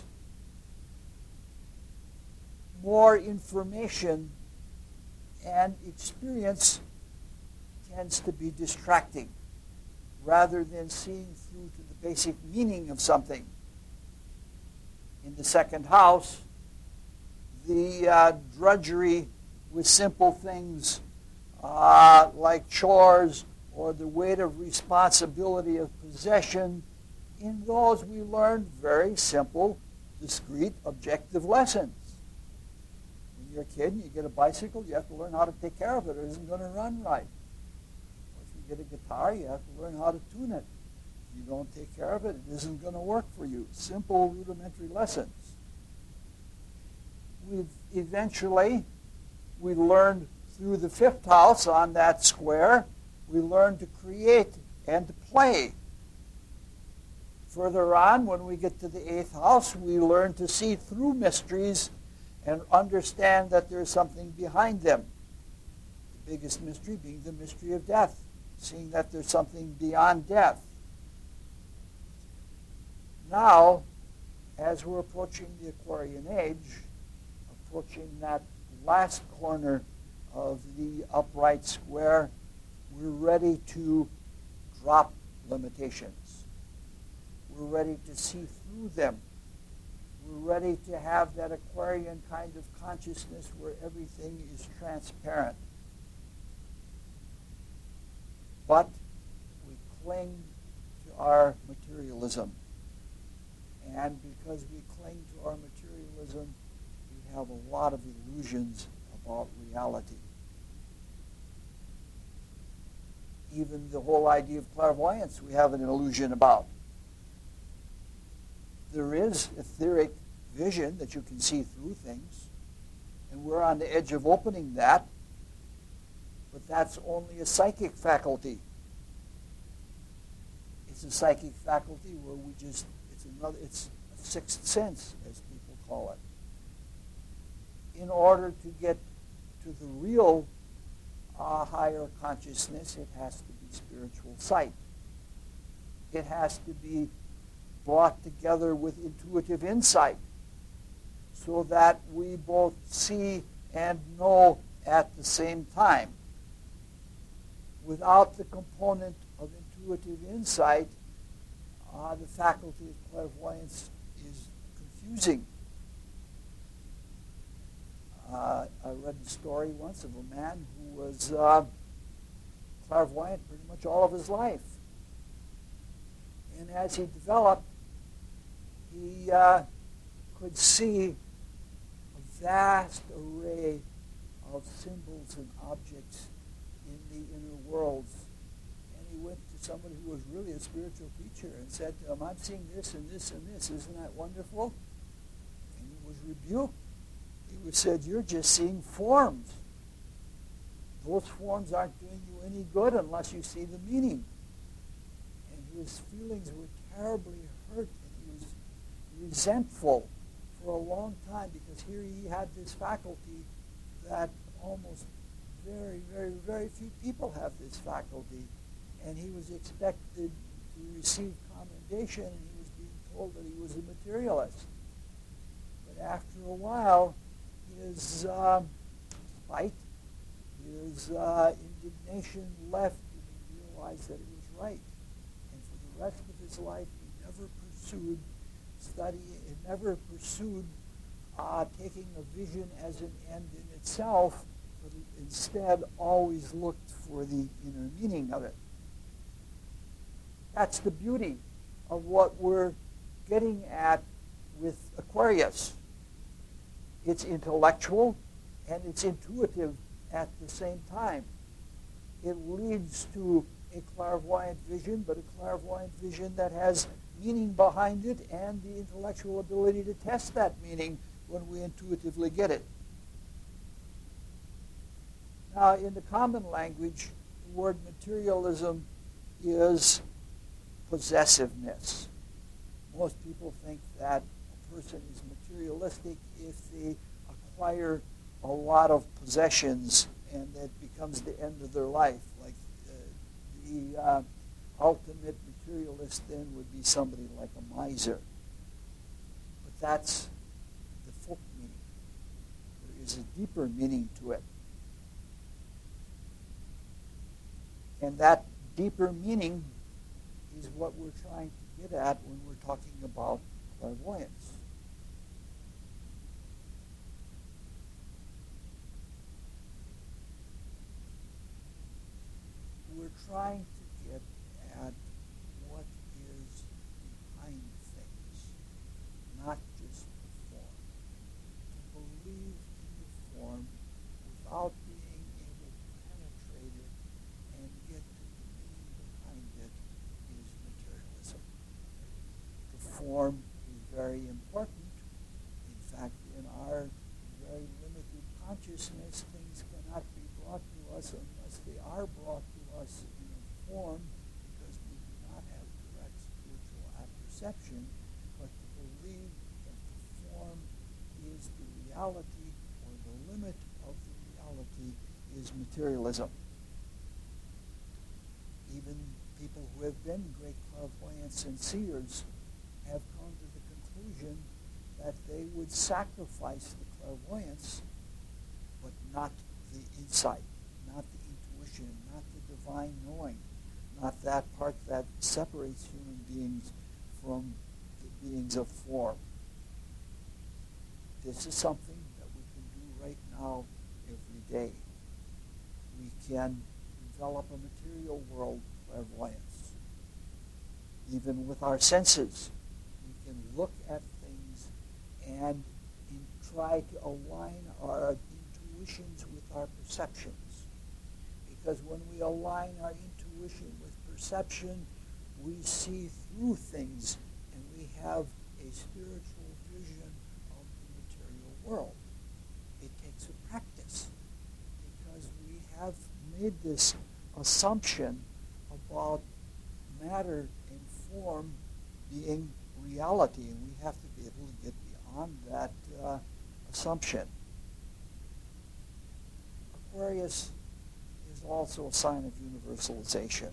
more information and experience tends to be distracting, rather than seeing through to the basic meaning of something. In the second house, the drudgery with simple things like chores or the weight of responsibility of possession, in those we learn very simple, discrete, objective lessons. When you're a kid and you get a bicycle, you have to learn how to take care of it, or it isn't going to run right. Or if you get a guitar, you have to learn how to tune it. If you don't take care of it, it isn't going to work for you. Simple, rudimentary lessons. We learned through the fifth house on that square, we learn to create and to play. Further on, when we get to the eighth house, we learn to see through mysteries and understand that there's something behind them. The biggest mystery being the mystery of death, seeing that there's something beyond death. Now, as we're approaching the Aquarian age, approaching that last corner of the upright square, we're ready to drop limitations. We're ready to see through them. We're ready to have that Aquarian kind of consciousness where everything is transparent. But we cling to our materialism. And because we cling to our materialism, we have a lot of illusions about reality. Even the whole idea of clairvoyance we have an illusion about. There is etheric vision that you can see through things, and we're on the edge of opening that, but that's only a psychic faculty. It's a psychic faculty where it's a sixth sense, as people call it. In order to get to the real higher consciousness, it has to be spiritual sight. It has to be brought together with intuitive insight so that we both see and know at the same time. Without the component of intuitive insight, the faculty of clairvoyance is confusing. I read a story once of a man who was clairvoyant pretty much all of his life. And as he developed, he could see a vast array of symbols and objects in the inner worlds. And he went to somebody who was really a spiritual teacher and said to him, I'm seeing this and this and this. Isn't that wonderful? And he was rebuked. He was said, you're just seeing forms. Those forms aren't doing you any good unless you see the meaning. And his feelings were terribly hurt, and he was resentful for a long time, because here he had this faculty that almost very, very, very few people have this faculty. And he was expected to receive commendation, and he was being told that he was a materialist. But after a while, his spite, his indignation left, and he realized that it was right. And for the rest of his life, he never pursued study, he never pursued taking a vision as an end in itself, but instead always looked for the inner meaning of it. That's the beauty of what we're getting at with Aquarius. It's intellectual and it's intuitive at the same time. It leads to a clairvoyant vision, but a clairvoyant vision that has meaning behind it and the intellectual ability to test that meaning when we intuitively get it. Now, in the common language, the word materialism is possessiveness. Most people think that a person is materialistic if they acquire a lot of possessions and that becomes the end of their life. Like the ultimate materialist then would be somebody like a miser. But that's the folk meaning. There is a deeper meaning to it. And that deeper meaning is what we're trying to get at when we're talking about clairvoyance. We're trying to get at what is behind things, not just the form. To believe in the form without being able to penetrate it and get to the meaning behind it is materialism. The form is very important. In fact, in our very limited consciousness, things cannot be brought to us unless they are brought to us in a form, because we do not have direct spiritual apperception. But to believe that the form is the reality or the limit of the reality is materialism. Even people who have been great clairvoyants and seers have come to the conclusion that they would sacrifice the clairvoyance, but not the insight, not the intuition, not the divine knowing, not that part that separates human beings from the beings of form. This is something that we can do right now, every day. We can develop a material world clairvoyance. Even with our senses, we can look at things and try to align our intuitions with our perceptions. Because when we align our intuition with perception, we see through things and we have a spiritual vision of the material world. It takes a practice because we have made this assumption about matter and form being reality, and we have to be able to get beyond that assumption. Aquarius is also a sign of universalization.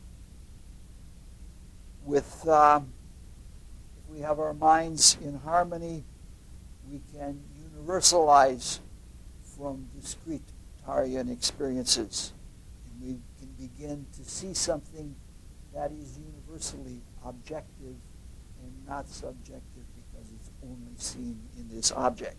With if we have our minds in harmony, we can universalize from discrete Tarian experiences, and we can begin to see something that is universally objective and not subjective because it's only seen in this object.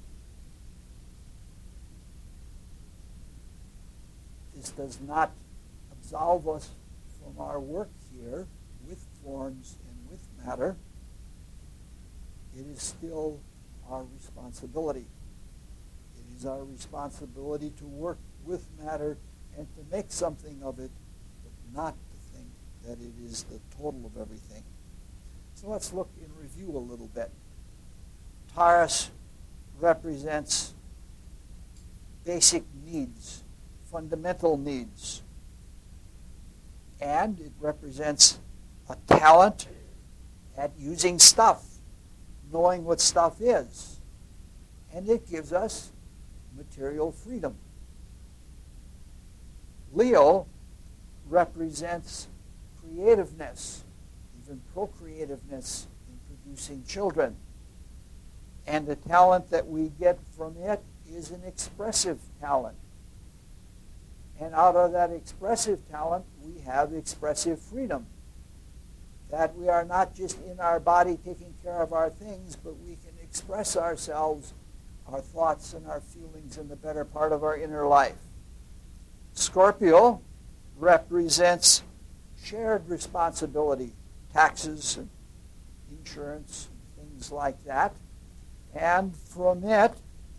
This does not absolve us from our work here with forms and with matter. It is still our responsibility. It is our responsibility to work with matter and to make something of it, but not to think that it is the total of everything. So let's look in review a little bit. Taurus represents basic needs, fundamental needs. And it represents a talent at using stuff, knowing what stuff is. and it gives us material freedom. Leo represents creativeness, even procreativeness in producing children. And the talent that we get from it is an expressive talent. And out of that expressive talent, we have expressive freedom. That we are not just in our body taking care of our things, but we can express ourselves, our thoughts and our feelings in the better part of our inner life. Scorpio represents shared responsibility, taxes and insurance, and things like that. And from it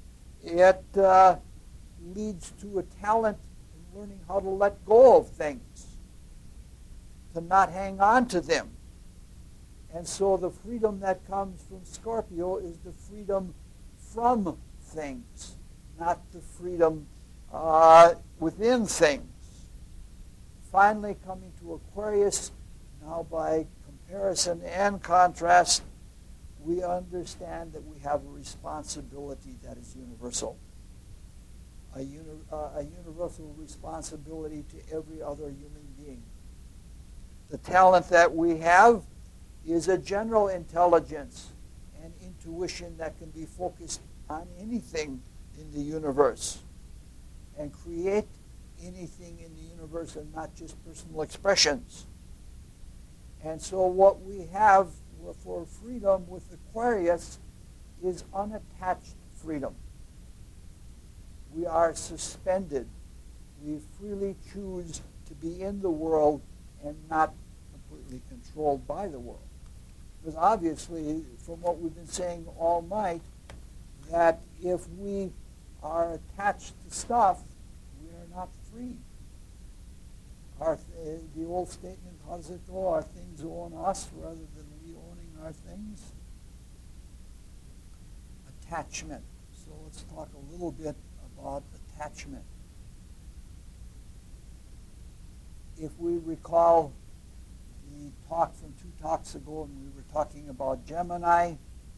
leads to a talent in learning how to let go of things, to not hang on to them. And so the freedom that comes from Scorpio is the freedom from things, not the freedom within things. Finally, coming to Aquarius, now by comparison and contrast, we understand that we have a responsibility that is universal. A universal responsibility to every other human being. The talent that we have is a general intelligence and intuition that can be focused on anything in the universe and create anything in the universe and not just personal expressions. And so what we have for freedom with Aquarius is unattached freedom. We are suspended. We freely choose to be in the world and not completely controlled by the world. Because obviously, from what we've been saying all night, that if we are attached to stuff, we are not free. The old statement, how does it go? Our things own us rather than we owning our things. Attachment. So let's talk a little bit about attachment. If we recall the talk from 2 talks ago, and we were talking about Gemini,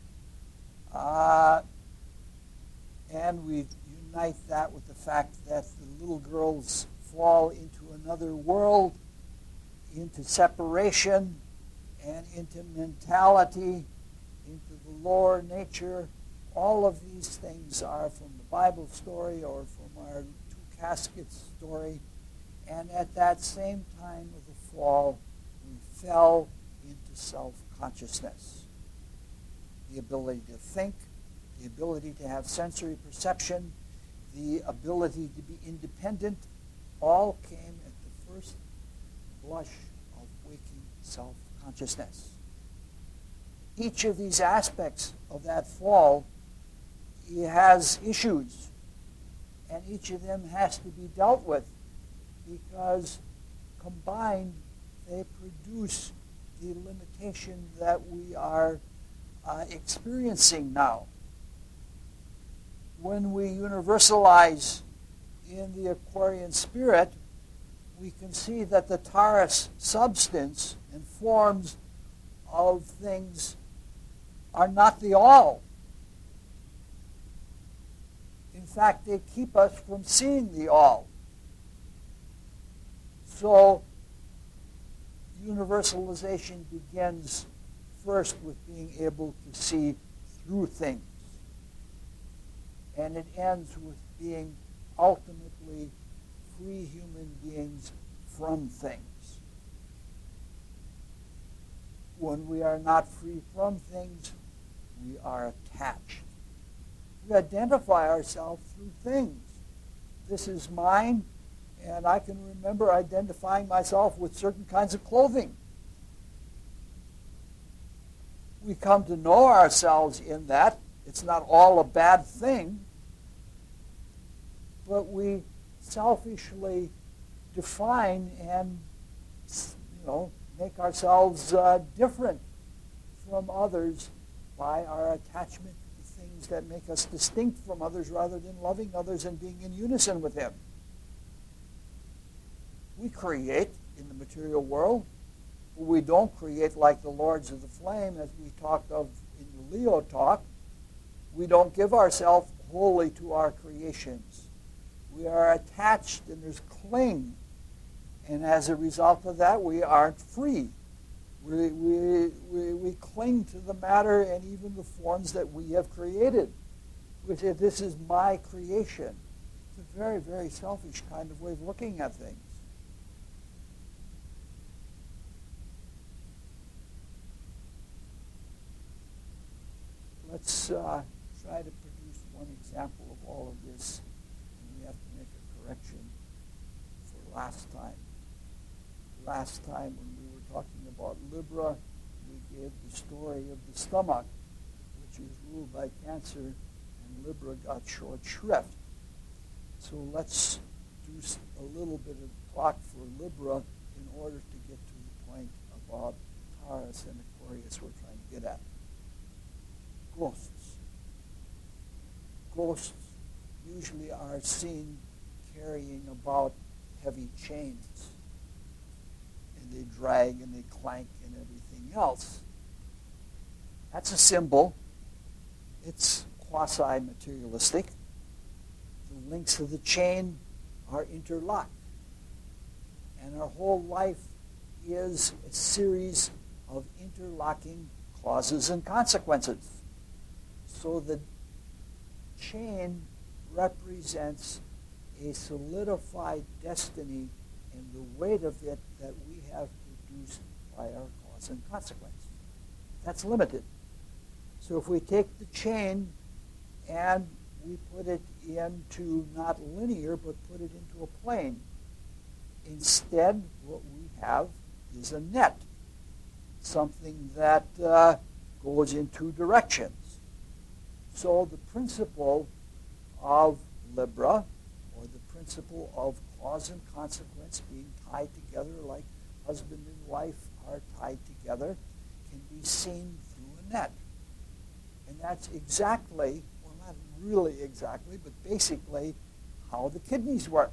and we unite that with the fact that the little girls fall into another world, into separation, and into mentality, into the lower nature. All of these things are from the Bible story or from our 2 caskets story. And at that same time of the fall, we fell into self-consciousness. The ability to think, the ability to have sensory perception, the ability to be independent, all came at the first blush of waking self-consciousness. Each of these aspects of that fall has issues, and each of them has to be dealt with, because combined they produce the limitation that we are experiencing now. When we universalize in the Aquarian spirit, we can see that the Taurus substance and forms of things are not the all. In fact, they keep us from seeing the all. So, universalization begins first with being able to see through things. And it ends with being ultimately free human beings from things. When we are not free from things, we are attached. We identify ourselves through things. This is mine, and I can remember identifying myself with certain kinds of clothing. We come to know ourselves in that. It's not all a bad thing, but we selfishly define and, make ourselves different from others by our attachment to the things that make us distinct from others rather than loving others and being in unison with them. We create in the material world, but we don't create like the Lords of the Flame, as we talked of in the Leo talk. We don't give ourselves wholly to our creations. We are attached and there's cling. And as a result of that, we aren't free. We cling to the matter and even the forms that we have created. We say, this is my creation. It's a very, very selfish kind of way of looking at things. Let's try to produce one example of all of this. And we have to make a correction for last time. Last time when we were talking about Libra, we gave the story of the stomach, which is ruled by Cancer, and Libra got short shrift. So let's do a little bit of talk for Libra in order to get to the point about Taurus and Aquarius we're trying to get at. Ghosts. Ghosts usually are seen carrying about heavy chains. And they drag and they clank and everything else. That's a symbol. It's quasi-materialistic. The links of the chain are interlocked. And our whole life is a series of interlocking causes and consequences. So the chain represents a solidified destiny and the weight of it that we have produced by our cause and consequence. That's limited. So if we take the chain and we put it into not linear, but put it into a plane, instead what we have is a net, something that goes in two directions. So the principle of Libra, or the principle of cause and consequence being tied together like husband and wife are tied together, can be seen through a net. And that's exactly, well, not really exactly, but basically how the kidneys work.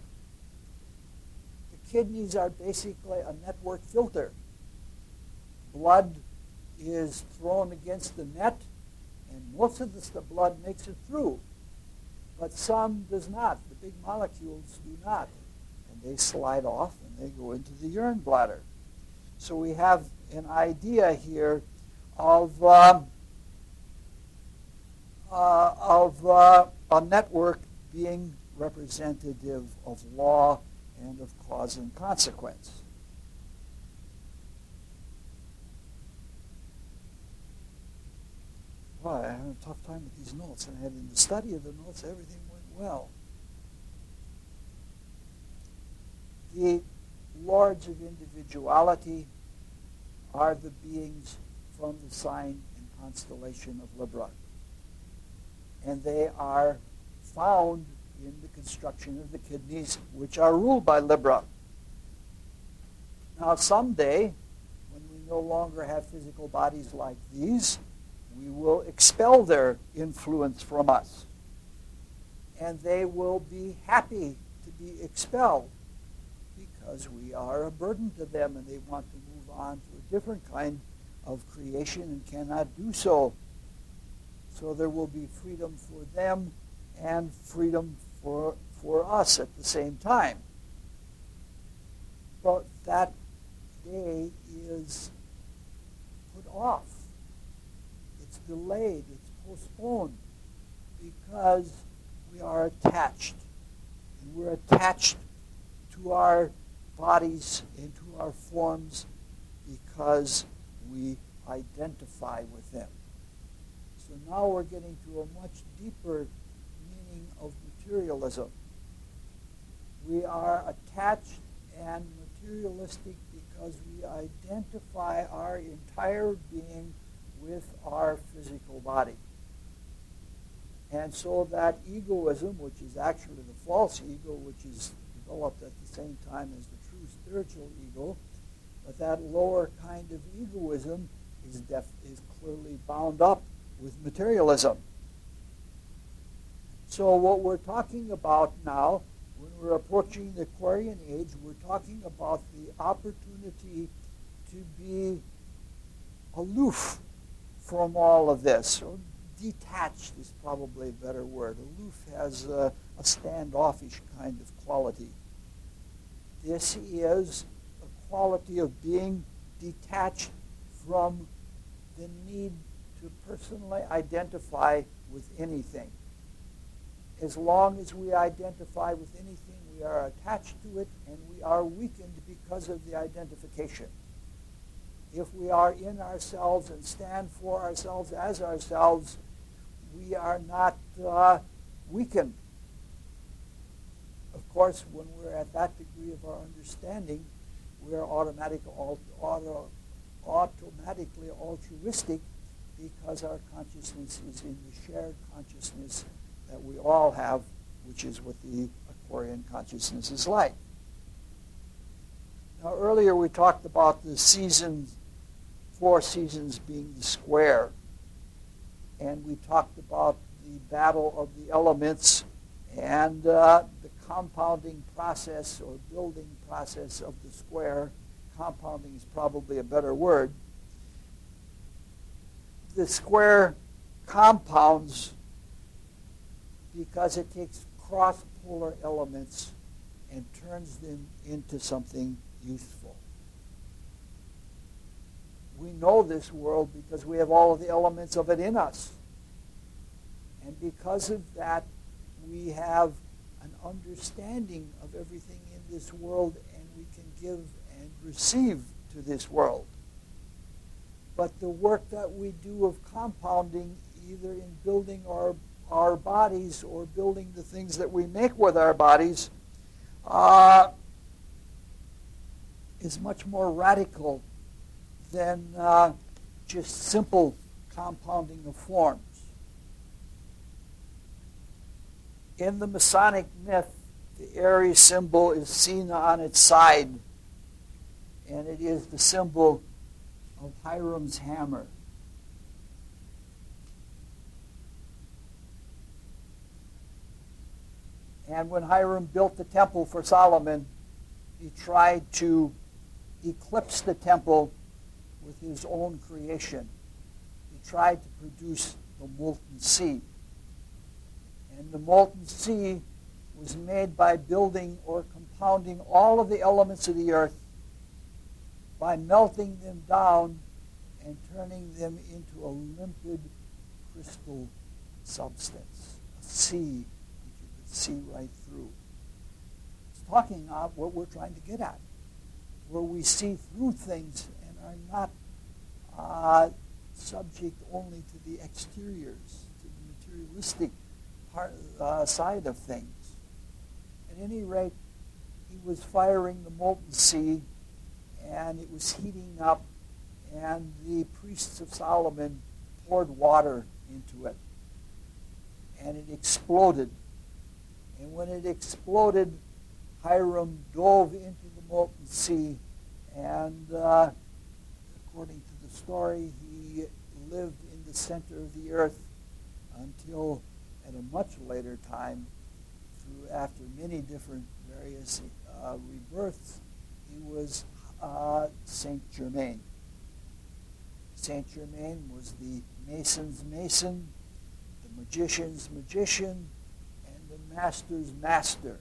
The kidneys are basically a network filter. Blood is thrown against the net, and most of the blood makes it through. But some does not. The big molecules do not. And they slide off and they go into the urine bladder. So we have an idea here of a network being representative of law and of cause and consequence. Well, I had a tough time with these notes, and in the study of the notes, everything went well. The lords of individuality are the beings from the sign and constellation of Libra. And they are found in the construction of the kidneys, which are ruled by Libra. Now, someday, when we no longer have physical bodies like these, we will expel their influence from us. And they will be happy to be expelled because we are a burden to them and they want to move on to a different kind of creation and cannot do so. So there will be freedom for them and freedom for us at the same time. But that day is put off. It's delayed, it's postponed, because we are attached. And we're attached to our bodies and to our forms because we identify with them. So now we're getting to a much deeper meaning of materialism. We are attached and materialistic because we identify our entire being with our physical body. And so that egoism, which is actually the false ego, which is developed at the same time as the true spiritual ego, but that lower kind of egoism is clearly bound up with materialism. So what we're talking about now, when we're approaching the Aquarian age, we're talking about the opportunity to be aloof from all of this, or detached is probably a better word. Aloof has a standoffish kind of quality. This is a quality of being detached from the need to personally identify with anything. As long as we identify with anything, we are attached to it, and we are weakened because of the identification. If we are in ourselves and stand for ourselves as ourselves, we are not weakened. Of course, when we're at that degree of our understanding, we are automatically altruistic, because our consciousness is in the shared consciousness that we all have, which is what the Aquarian consciousness is like. Now, earlier we talked about the seasons, 4 seasons being the square, and we talked about the battle of the elements and the compounding process or building process of the square. Compounding is probably a better word. The square compounds because it takes cross-polar elements and turns them into something useful. We know this world because we have all of the elements of it in us. And because of that, we have an understanding of everything in this world, and we can give and receive to this world. But the work that we do of compounding, either in building our bodies or building the things that we make with our bodies, is much more radical than just simple compounding of forms. In the Masonic myth, the Aries symbol is seen on its side, and it is the symbol of Hiram's hammer. And when Hiram built the temple for Solomon, he tried to eclipse the temple with his own creation. He tried to produce the molten sea. And the molten sea was made by building or compounding all of the elements of the earth, by melting them down and turning them into a limpid crystal substance, a sea that you could see right through. It's talking about what we're trying to get at, where we see through things and are not subject only to the exteriors, to the materialistic side of things. At any rate, he was firing the molten sea, and it was heating up, and the priests of Solomon poured water into it, and it exploded. And when it exploded, Hiram dove into the molten sea, and according to the story, he lived in the center of the earth until at a much later time, after many different various rebirths, he was Saint Germain. Saint Germain was the mason's mason, the magician's magician, and the master's master.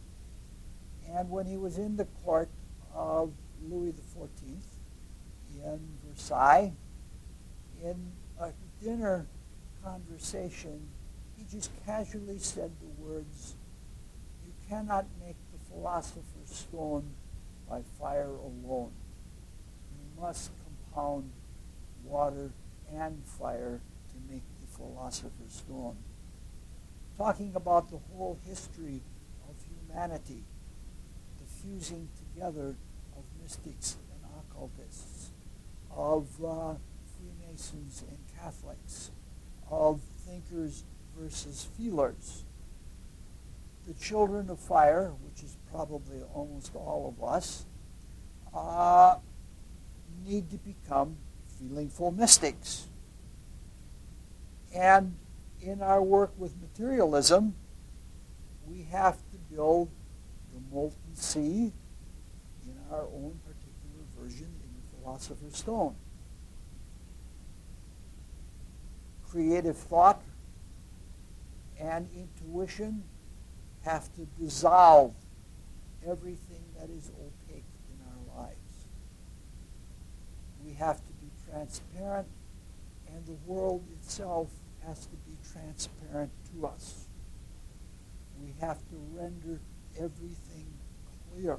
And when he was in the court of Louis XIV in Versailles, in a dinner conversation, he just casually said the words, "You cannot make the philosopher's stone by fire alone. You must compound water and fire to make the philosopher's stone." Talking about the whole history of humanity, the fusing together of mystics and occultists, of Freemasons and Catholics, of thinkers versus feelers. The children of fire, which is probably almost all of us, need to become feelingful mystics. And in our work with materialism, we have to build the molten sea in our own particular version in the Philosopher's Stone. creative thought and intuition have to dissolve everything that is opaque in our lives. We have to be transparent, and the world itself has to be transparent to us. We have to render everything clear.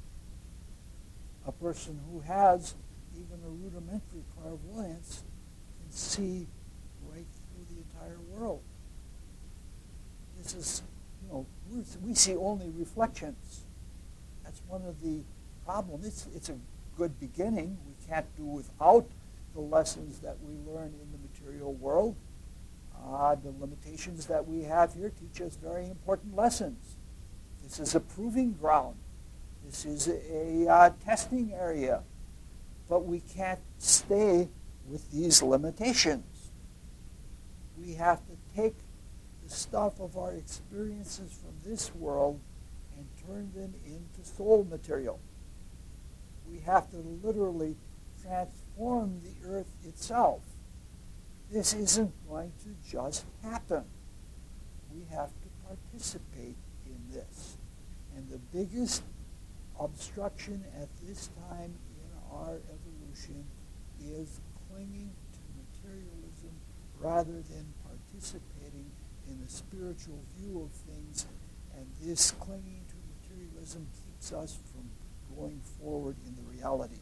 A person who has even a rudimentary clairvoyance can see right through the entire world. This is, we see only reflections. That's one of the problems. It's a good beginning. We can't do without the lessons that we learn in the material world. The limitations that we have here teach us very important lessons. This is a proving ground. This is a testing area. But we can't stay with these limitations. We have to take the stuff of our experiences from this world and turn them into soul material. We have to literally transform the earth itself. This isn't going to just happen. We have to participate in this. And the biggest obstruction at this time in our evolution is clinging to materialism rather than participating in a spiritual view of things. And this clinging to materialism keeps us from going forward in the reality.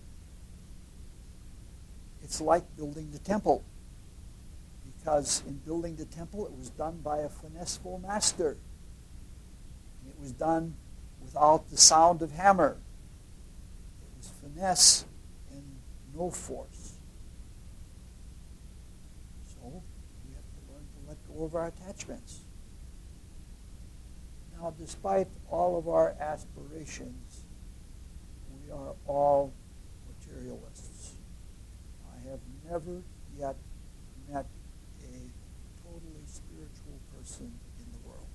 It's like building the temple. Because in building the temple, it was done by a finesseful master. And it was done without the sound of hammer. It was finesse and no force. So we have to learn to let go of our attachments. Now, despite all of our aspirations, we are all materialists. I have never yet met a totally spiritual person in the world.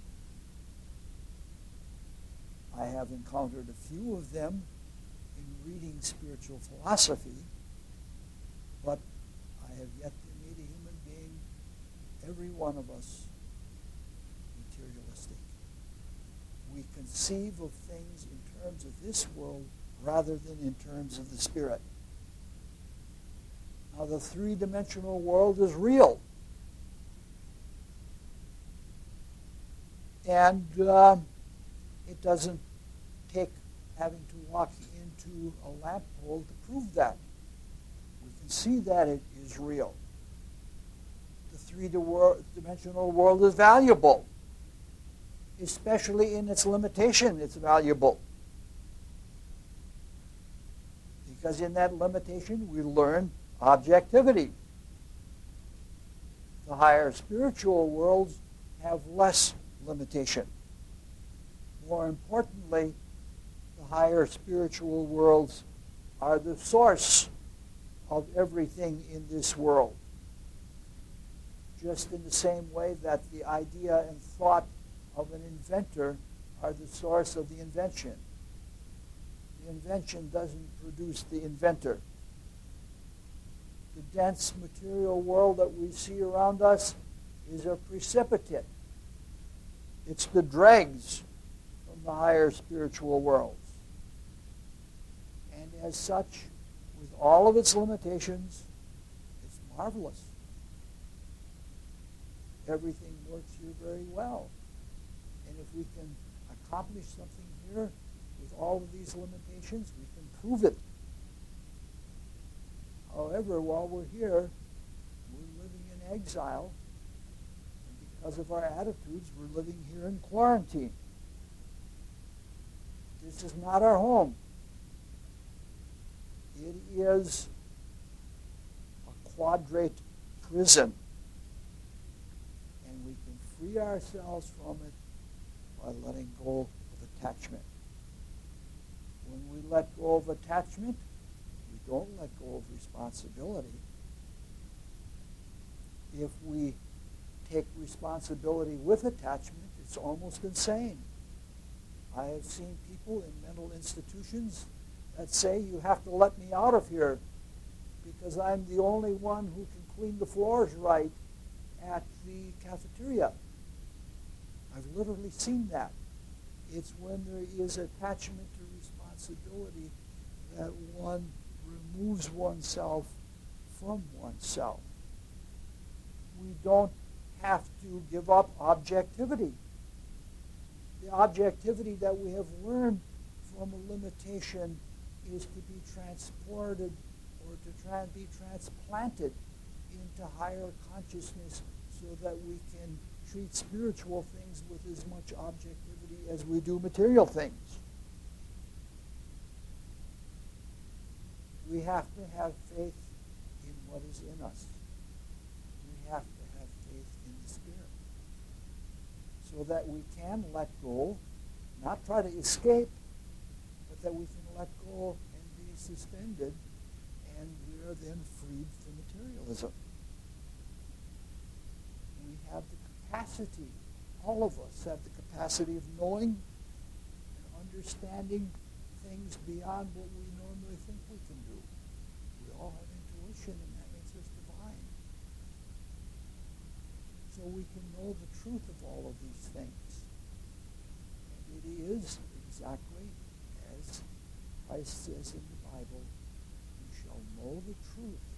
I have encountered a few of them in reading spiritual philosophy, but I have yet to meet a human being, every one of us, materialistic. We conceive of things in terms of this world rather than in terms of the spirit. Now, the three-dimensional world is real. And it doesn't take having to walk into a lamp pole to prove that. We can see that it is real. The three-dimensional world is valuable. Especially in its limitation, it's valuable. Because in that limitation, we learn objectivity. The higher spiritual worlds have less limitation. More importantly, the higher spiritual worlds are the source of everything in this world. Just in the same way that the idea and thought of an inventor are the source of the invention. The invention doesn't produce the inventor. The dense material world that we see around us is a precipitate. It's the dregs from the higher spiritual worlds. And as such, with all of its limitations, it's marvelous. Everything works here very well. And if we can accomplish something here with all of these limitations, we can prove it. However, while we're here, we're living in exile. And because of our attitudes, we're living here in quarantine. This is not our home. It is a quadrate prison. And we can free ourselves from it by letting go of attachment. When we let go of attachment, we don't let go of responsibility. If we take responsibility with attachment, it's almost insane. I have seen people in mental institutions that say, you have to let me out of here because I'm the only one who can clean the floors right at the cafeteria. I've literally seen that. It's when there is attachment to responsibility that one removes oneself from oneself. We don't have to give up objectivity. The objectivity that we have learned from a limitation is to be transported or to be transplanted into higher consciousness so that we can treat spiritual things with as much objectivity as we do material things. We have to have faith in what is in us. We have to have faith in the Spirit so that we can let go, not try to escape, but that we can let go and be suspended, and we are then freed from materialism. We have the capacity, all of us have the capacity of knowing and understanding things beyond what we normally think we can do. We all have intuition, and that makes us divine. So we can know the truth of all of these things. And it is exactly as Christ says in the Bible, you shall know the truth,